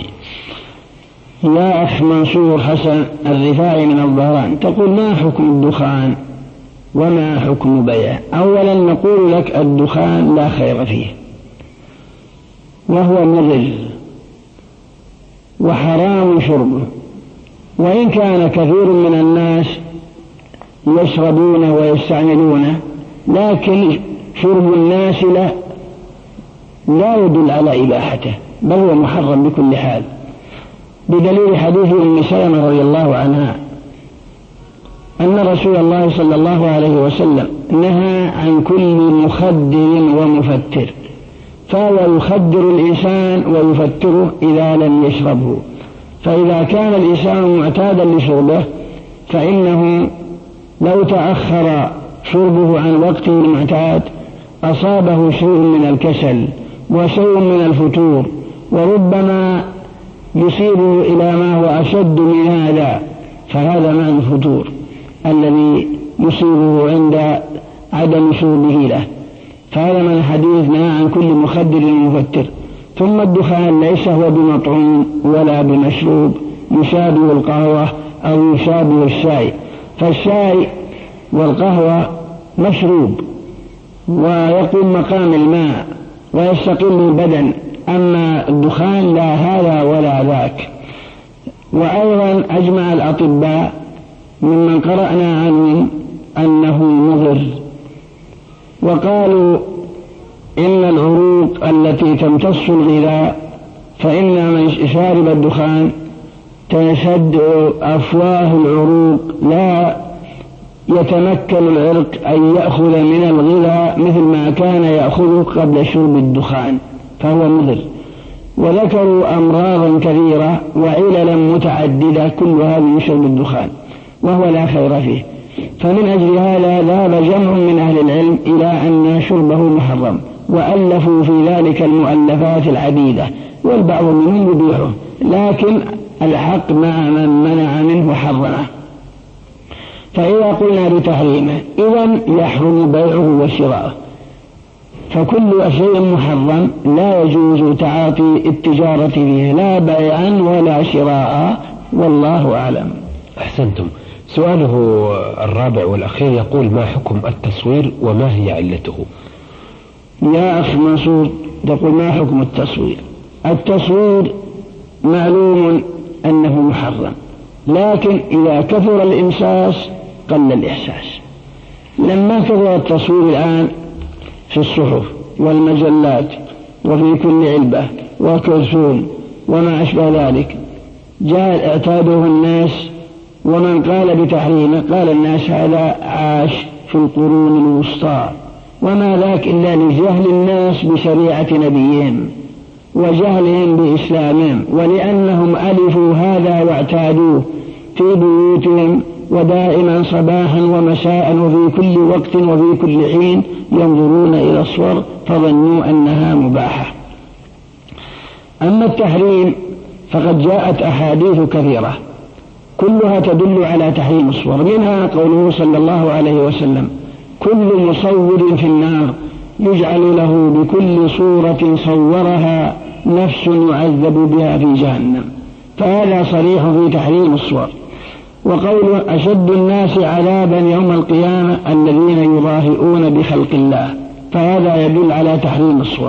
S2: يا أخ منصور حسن الرفاعي من الظهران، تقول: ما حكم الدخان وما حكم بيعه؟ أولا نقول لك: الدخان لا خير فيه وهو مضل، وحرام شربه، وإن كان كثير من الناس يشربونه ويستعملونه، لكن شرب الناس له لا يدل على إباحته، بل هو محرم بكل حال، بدليل حديث أم سلمة رضي الله عنها أن رسول الله صلى الله عليه وسلم نهى عن كل مخدر ومفتر، فهو يخدر الإنسان ويفتره إذا لم يشربه، فإذا كان الإنسان معتادا لشربه فإنه لو تأخر شربه عن وقته المعتاد أصابه شيء من الكسل وشيء من الفتور، وربما يصيبه إلى ما هو أشد من هذا، فهذا معنى الفتور الذي يصيبه عند عدم شربه له. فهذا من الحديث نهى عن كل مخدر ومفتر. ثم الدخان ليس هو بمطعوم ولا بمشروب يشابه القهوة أو يشابه الشاي، فالشاي والقهوة مشروب ويقوم مقام الماء ويستقل البدن، أما الدخان لا هذا ولا ذاك. وأيضا أجمع الأطباء ممن قرأنا عنهم أنه مضر، وقالوا إن العروق التي تمتص الغذاء فإن من شارب الدخان تشد أفواه العروق، لا يتمكن العرق أن يأخذ من الغذاء مثل ما كان يأخذه قبل شرب الدخان، فهو مضر. وذكروا أمراضا كثيرة وعللا متعددة كلها من شرب الدخان، وهو لا خير فيه. فمن أجل هذا ذهب جمع من أهل العلم إلى أن شربه محرم، وألفوا في ذلك المؤلفات العديدة، والبعض منهم يبيحه، لكن الحق مع من منع منه حرمه. فإذا قلنا بتحريمه إذن يحرم بيعه وشراءه، فكل شيء محرم لا يجوز تعاطي التجارة فيه لا بيعا ولا شراء، والله أعلم.
S1: أحسنتم. سؤاله الرابع والأخير يقول: ما حكم التصوير وما هي علته؟
S2: يا أخ منصور، تقول ما حكم التصوير؟ التصوير معلوم أنه محرم، لكن إذا كثر الإمساس قل الإحساس. لما كثر التصوير الآن في الصحف والمجلات وفي كل علبة وكرسون وما أشبه ذلك، جاء اعتاده الناس، ومن قال بتحريمه قال الناس هذا عاش في القرون الوسطى، وما ذاك إلا لجهل الناس بشريعة نبيهم وجهلهم بإسلامهم، ولأنهم ألفوا هذا واعتادوه في بيوتهم ودائما صباحا ومساء وفي كل وقت وفي كل حين ينظرون إلى الصور فظنوا أنها مباحة. أما التحريم فقد جاءت أحاديث كثيرة كلها تدل على تحريم الصور، منها قوله صلى الله عليه وسلم: كل مصور في النار يجعل له بكل صورة صورها نفس يعذب بها في جهنم، فهذا صريح في تحريم الصور. وقوله: أشد الناس عذابا يوم القيامة الذين يضاهئون بخلق الله، فهذا يدل على تحريم الصور.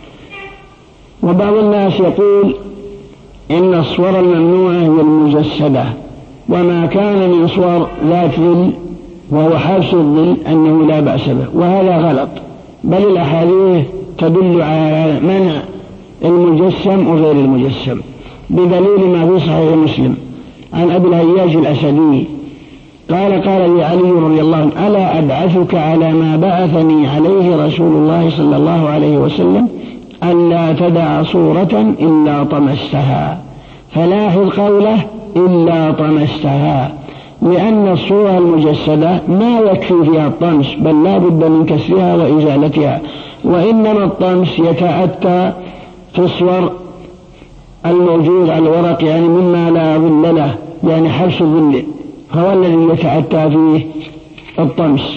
S2: وبعض الناس يقول إن الصور الممنوعة هي المجسدة، وما كان من صور ذات ظل وهو حبس الظل أنه لا بأس به، وهذا غلط، بل الأحاديث تدل على منع المجسم وغير المجسم، بدليل ما في صحيح مسلم عن أبي الهياج الأسدي قال: قال لي علي رضي الله عنه: ألا أبعثك على ما بعثني عليه رسول الله صلى الله عليه وسلم، ألا تدع صورة إلا طمستها. فلاحظ قوله: إلا طمستها، لأن الصورة المجسدة ما يكفي فيها الطمس، بل لا بد من كسرها وإزالتها، وإنما الطمس يتأتى في الصور الموجود على الورق، يعني مما لا ظل له، يعني حبس الظل هو الذي يتأتى فيه الطمس،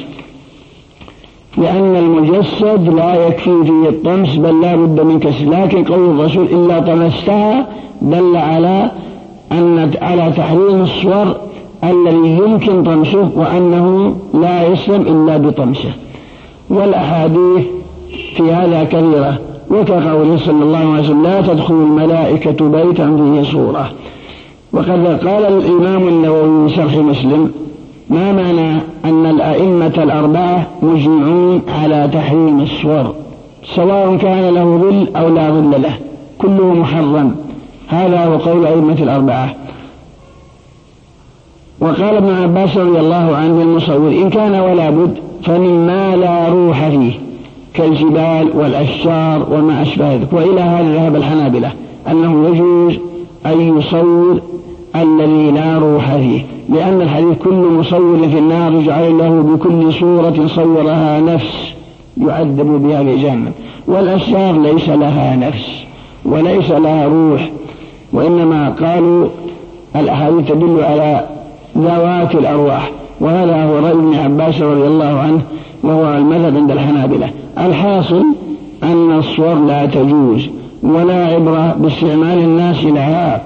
S2: لأن المجسد لا يكفي فيه الطمس بل لا بد من كسر. لكن قول الرسول إلا طمستها دل على أن على تحريم الصور الذي يمكن طمسه، وأنه لا يسلم إلا بطمسه. والأحاديث في هذا كثيرة، وكقوله صلى الله عليه وسلم لا تدخل الملائكة بيتا فيه صورة. وقد قال الإمام النووي في شرح مسلم ما معنى أن الأئمة الأربعة مجمعون على تحريم الصور سواء كان له ظل أو لا ظل له كله محرم. هذا هو قول الأئمة الأربعة. وقال ابن عباس رضي الله عنه المصور إن كان ولا بد فمما لا روح فيه كالجبال والأشجار وما أشبه ذلك. وإلى هذا ذهب الحنابلة أنه يجوز أن يصور الذي لا روح فيه، لأن الحديث كل مصور في النار يجعل له بكل صورة صورها نفس يعذب بها في جهنم. والأشجار ليس لها نفس وليس لها روح، وإنما قالوا الأحاديث تدل على ذوات الأرواح، وهذا هو رأي ابن عباس رضي الله عنه وهو المذهب عند الحنابلة. الحاصل أن الصور لا تجوز ولا عبرة باستعمال الناس لها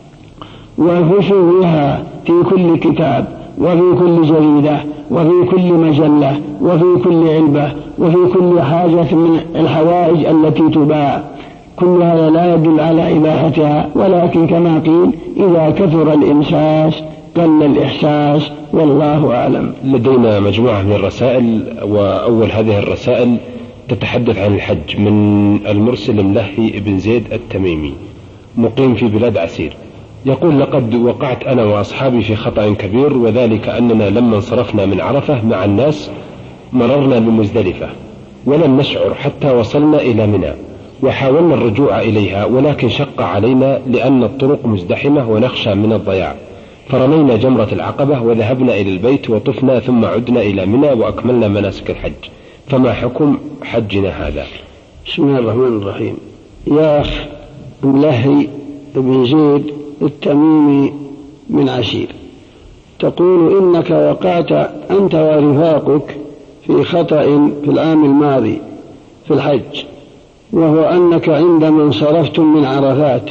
S2: وفشوها في كل كتاب وفي كل جريدة وفي كل مجلة وفي كل علبة وفي كل حاجة من الحوائج التي تباع. كل هذا لا يدل على إباحتها، ولكن كما قيل إذا كثر الإمساس قل الإحساس، والله أعلم.
S1: لدينا مجموعة من الرسائل، وأول هذه الرسائل تتحدث عن الحج من المرسل ملهي ابن زيد التميمي مقيم في بلاد عسير. يقول لقد وقعت أنا وأصحابي في خطأ كبير، وذلك أننا لما انصرفنا من عرفة مع الناس مررنا بمزدلفة ولم نشعر حتى وصلنا إلى منى، وحاولنا الرجوع إليها ولكن شق علينا لأن الطرق مزدحمة ونخشى من الضياع، فرمينا جمرة العقبة وذهبنا إلى البيت وطفنا ثم عدنا إلى منى وأكملنا مناسك الحج. فما حكم حجنا هذا؟
S2: بسم الله الرحمن الرحيم. يا أخ ملهي ابن زيد التميمي من عسير، تقول إنك وقعت أنت ورفاقك في خطأ في العام الماضي في الحج، وهو أنك عندما انصرفتم من عرفات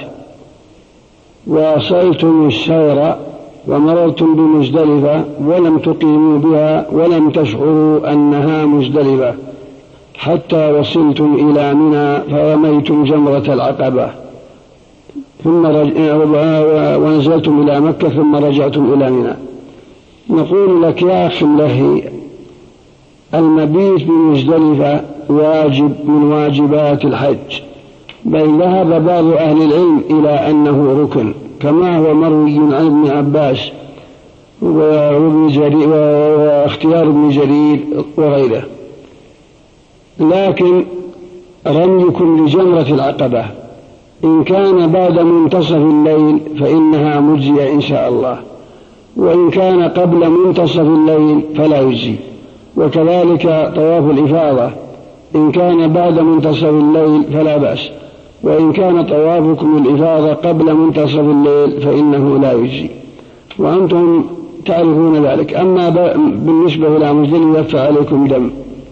S2: وصلتم السير ومررتم بمزدلفة ولم تقيموا بها ولم تشعروا أنها مزدلفة حتى وصلتم إلى منى فرميتم جمرة العقبة ثم رج... ونزلتم إلى مكة ثم رجعتم إلى منى. نقول لك يا أخي الله المبيت بمزدلفة واجب من واجبات الحج، بل ذهب بعض أهل العلم إلى أنه ركن كما هو مروي عن ابن عباس واختيار ابن جرير وغيره. لكن رميكم لجمرة العقبة إن كان بعد منتصف الليل فإنها مجزية إن شاء الله، وإن كان قبل منتصف الليل فلا يجزي. وكذلك طواف الإفاضة إن كان بعد منتصف الليل فلا بأس، وإن كان طوافكم الإفاضة قبل منتصف الليل فإنه لا يجزي، وأنتم تعرفون ذلك. أما بالنسبة إلى مزدلفة فعليكم دم،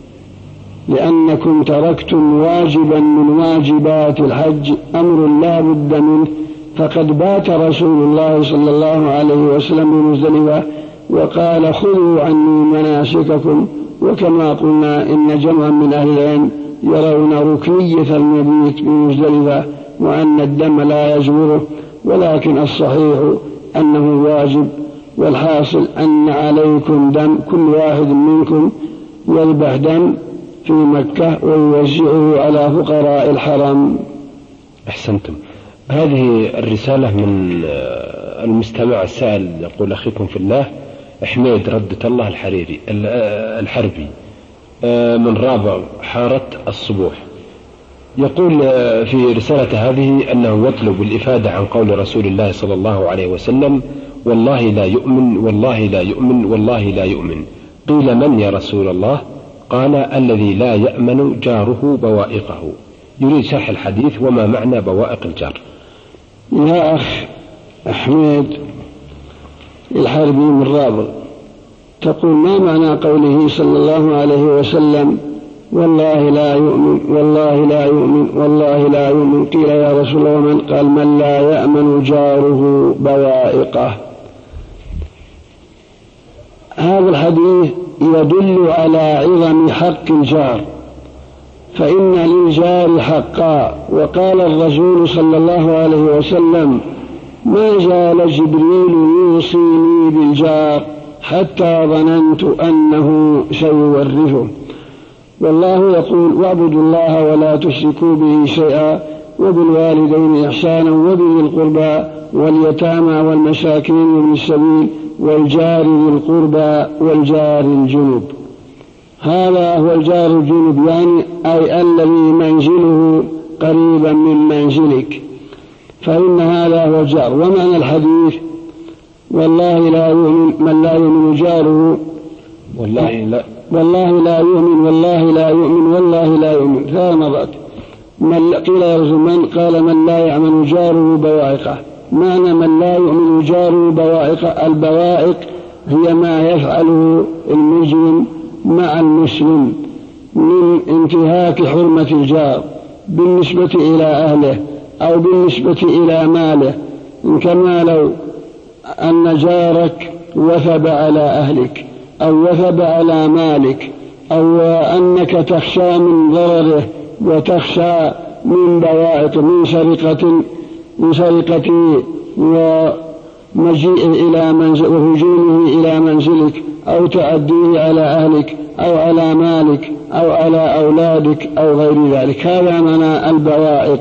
S2: لأنكم تركتم واجبا من واجبات الحج أمر لا بد منه. فقد بات رسول الله صلى الله عليه وسلم بمزدلفة وقال خذوا عني مناسككم. وكما قلنا إن جمعا من أهل العلم يرون ركنية المبيت بمزدلفة وأن الدم لا يجبره، ولكن الصحيح أنه واجب. والحاصل أن عليكم دم، كل واحد منكم يذبح دم في مكة ويوزعه على فقراء الحرم.
S1: أحسنتم. هذه الرسالة من المستمع السائل يقول أخيكم في الله حميد ردة الله الحريري الحربي من رابع حارة الصبوح، يقول في رسالة هذه أنه يطلب الإفادة عن قول رسول الله صلى الله عليه وسلم والله لا يؤمن والله لا يؤمن والله لا يؤمن. قيل من يا رسول الله؟ قال الذي لا يأمن جاره بوائقه. يريد شرح الحديث وما معنى بوائق الجار.
S2: يا أخ أحمد الحربي من رابغ، تقول ما معنى قوله صلى الله عليه وسلم والله لا يؤمن والله لا يؤمن والله لا يؤمن؟ قيل يا رسول الله ومن؟ قال من لا يأمن جاره بوائقه. هذا الحديث يدل على عظم حق الجار، فإن للجار حقا. وقال الرسول صلى الله عليه وسلم: ما زال جبريل يوصيني بالجار حتى ظننت أنه سيورثه. والله يقول: واعبدوا الله ولا تشركوا به شيئا وبالوالدين إحسانا وبذي القربى واليتامى والمساكين وابن السبيل والجار ذي القربى والجار الجنب. هذا هو الجار الجنب، يعني أي الذي منزله قريبا من منزلك، فإن هذا هو الجار. ومعنى الحديث: والله لا يؤمن من لا يؤمن جاره،
S1: والله لا
S2: والله لا يؤمن والله لا يؤمن والله لا يؤمن ثلاث مرات. من قيل يا رسول من؟ قال: من لا يأمن جاره بوائقه. معنى من لا يؤمن جاره بوائقه، البوائق هي ما يفعله المجرم مع المسلم من انتهاك حرمة الجار بالنسبة إلى أهله أو بالنسبة إلى ماله، كما لو أن جارك وثب على أهلك أو وثب على مالك، أو أنك تخشى من ضرره وتخشى من بوائق من سرقة من سرقته ومجيئه إلى منزل وهجومه إلى منزلك أو تعديه على أهلك أو على مالك أو على أولادك أو غير ذلك. هذا معنى البوائق.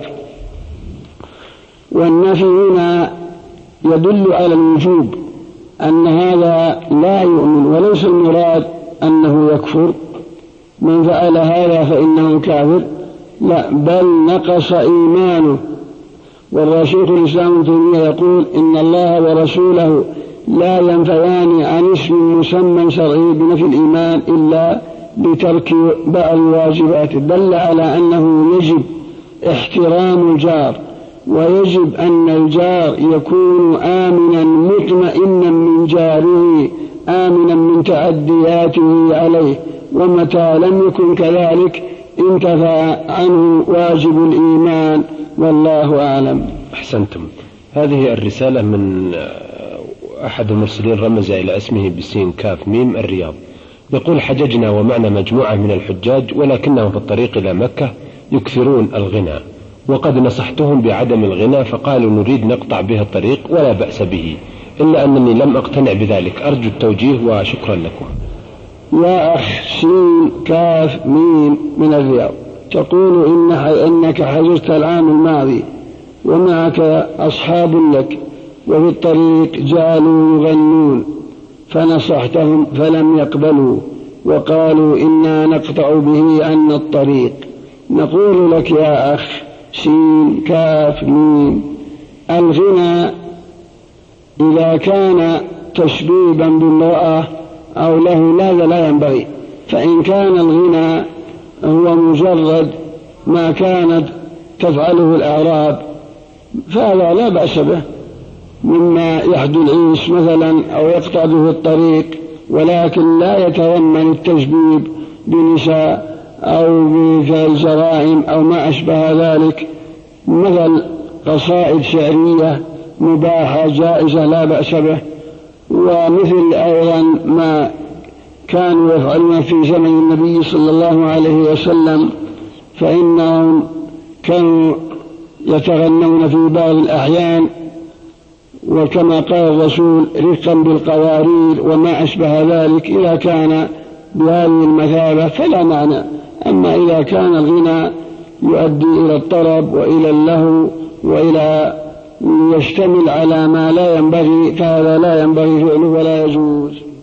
S2: والنفي هنا يدل على الوجوب، أن هذا لا يؤمن، وليس المراد أنه يكفر من فعل هذا فإنه كافر، لا، بل نقص إيمانه. والرسول الإسلام ابن تيمية يقول: إن الله ورسوله لا ينفيان عن اسم مسمى شرعي بنفي الإيمان إلا بترك بعض الواجبات. دل على أنه يجب احترام الجار، ويجب أن الجار يكون آمنا مطمئنا من جاره، آمنا من تعدياته عليه، ومتى لم يكن كذلك انتفى عنه واجب الإيمان. والله أعلم.
S1: أحسنتم. هذه الرسالة من أحد المرسلين رمز إلى اسمه بسين كاف ميم الرياض، يقول: حججنا ومعنا مجموعة من الحجاج، ولكنهم في الطريق إلى مكة يكثرون الغنى، وقد نصحتهم بعدم الغنى فقالوا نريد نقطع به الطريق ولا بأس به، إلا أنني لم أقتنع بذلك. أرجو التوجيه وشكرا لكم.
S2: يا أخ سين كاف ميم من الرياض، تقول إن إنك حجزت العام الماضي ومعك أصحاب لك، وفي الطريق جعلوا يغنون فنصحتهم فلم يقبلوا وقالوا إنا نقطع به عن الطريق. نقول لك يا أخ سين كاف ميم: الغنى إذا كان تشبيبا بالمرأة أو له هذا لا ينبغي. فإن كان الغنى هو مجرد ما كانت تفعله الأعراب فهذا لا بأس به، مما يحدو العيش مثلا أو يقطع به الطريق، ولكن لا يتضمن التشبيب بنساء أو بفعل جرائم أو ما أشبه ذلك، مثل قصائد شعرية مباحة جائزة لا بأس به. ومثل أيضا ما كانوا يفعلون في زمن النبي صلى الله عليه وسلم، فإنهم كانوا يتغنون في بعض الأحيان، وكما قال الرسول: رفقا بالقوارير وما أشبه ذلك. إذا كان بهذه المثابة فلا معنى. أما إذا كان الغنى يؤدي إلى الطرب وإلى اللهو وإلى يشتمل على ما لا ينبغي فهذا لا ينبغي فعله ولا يجوز.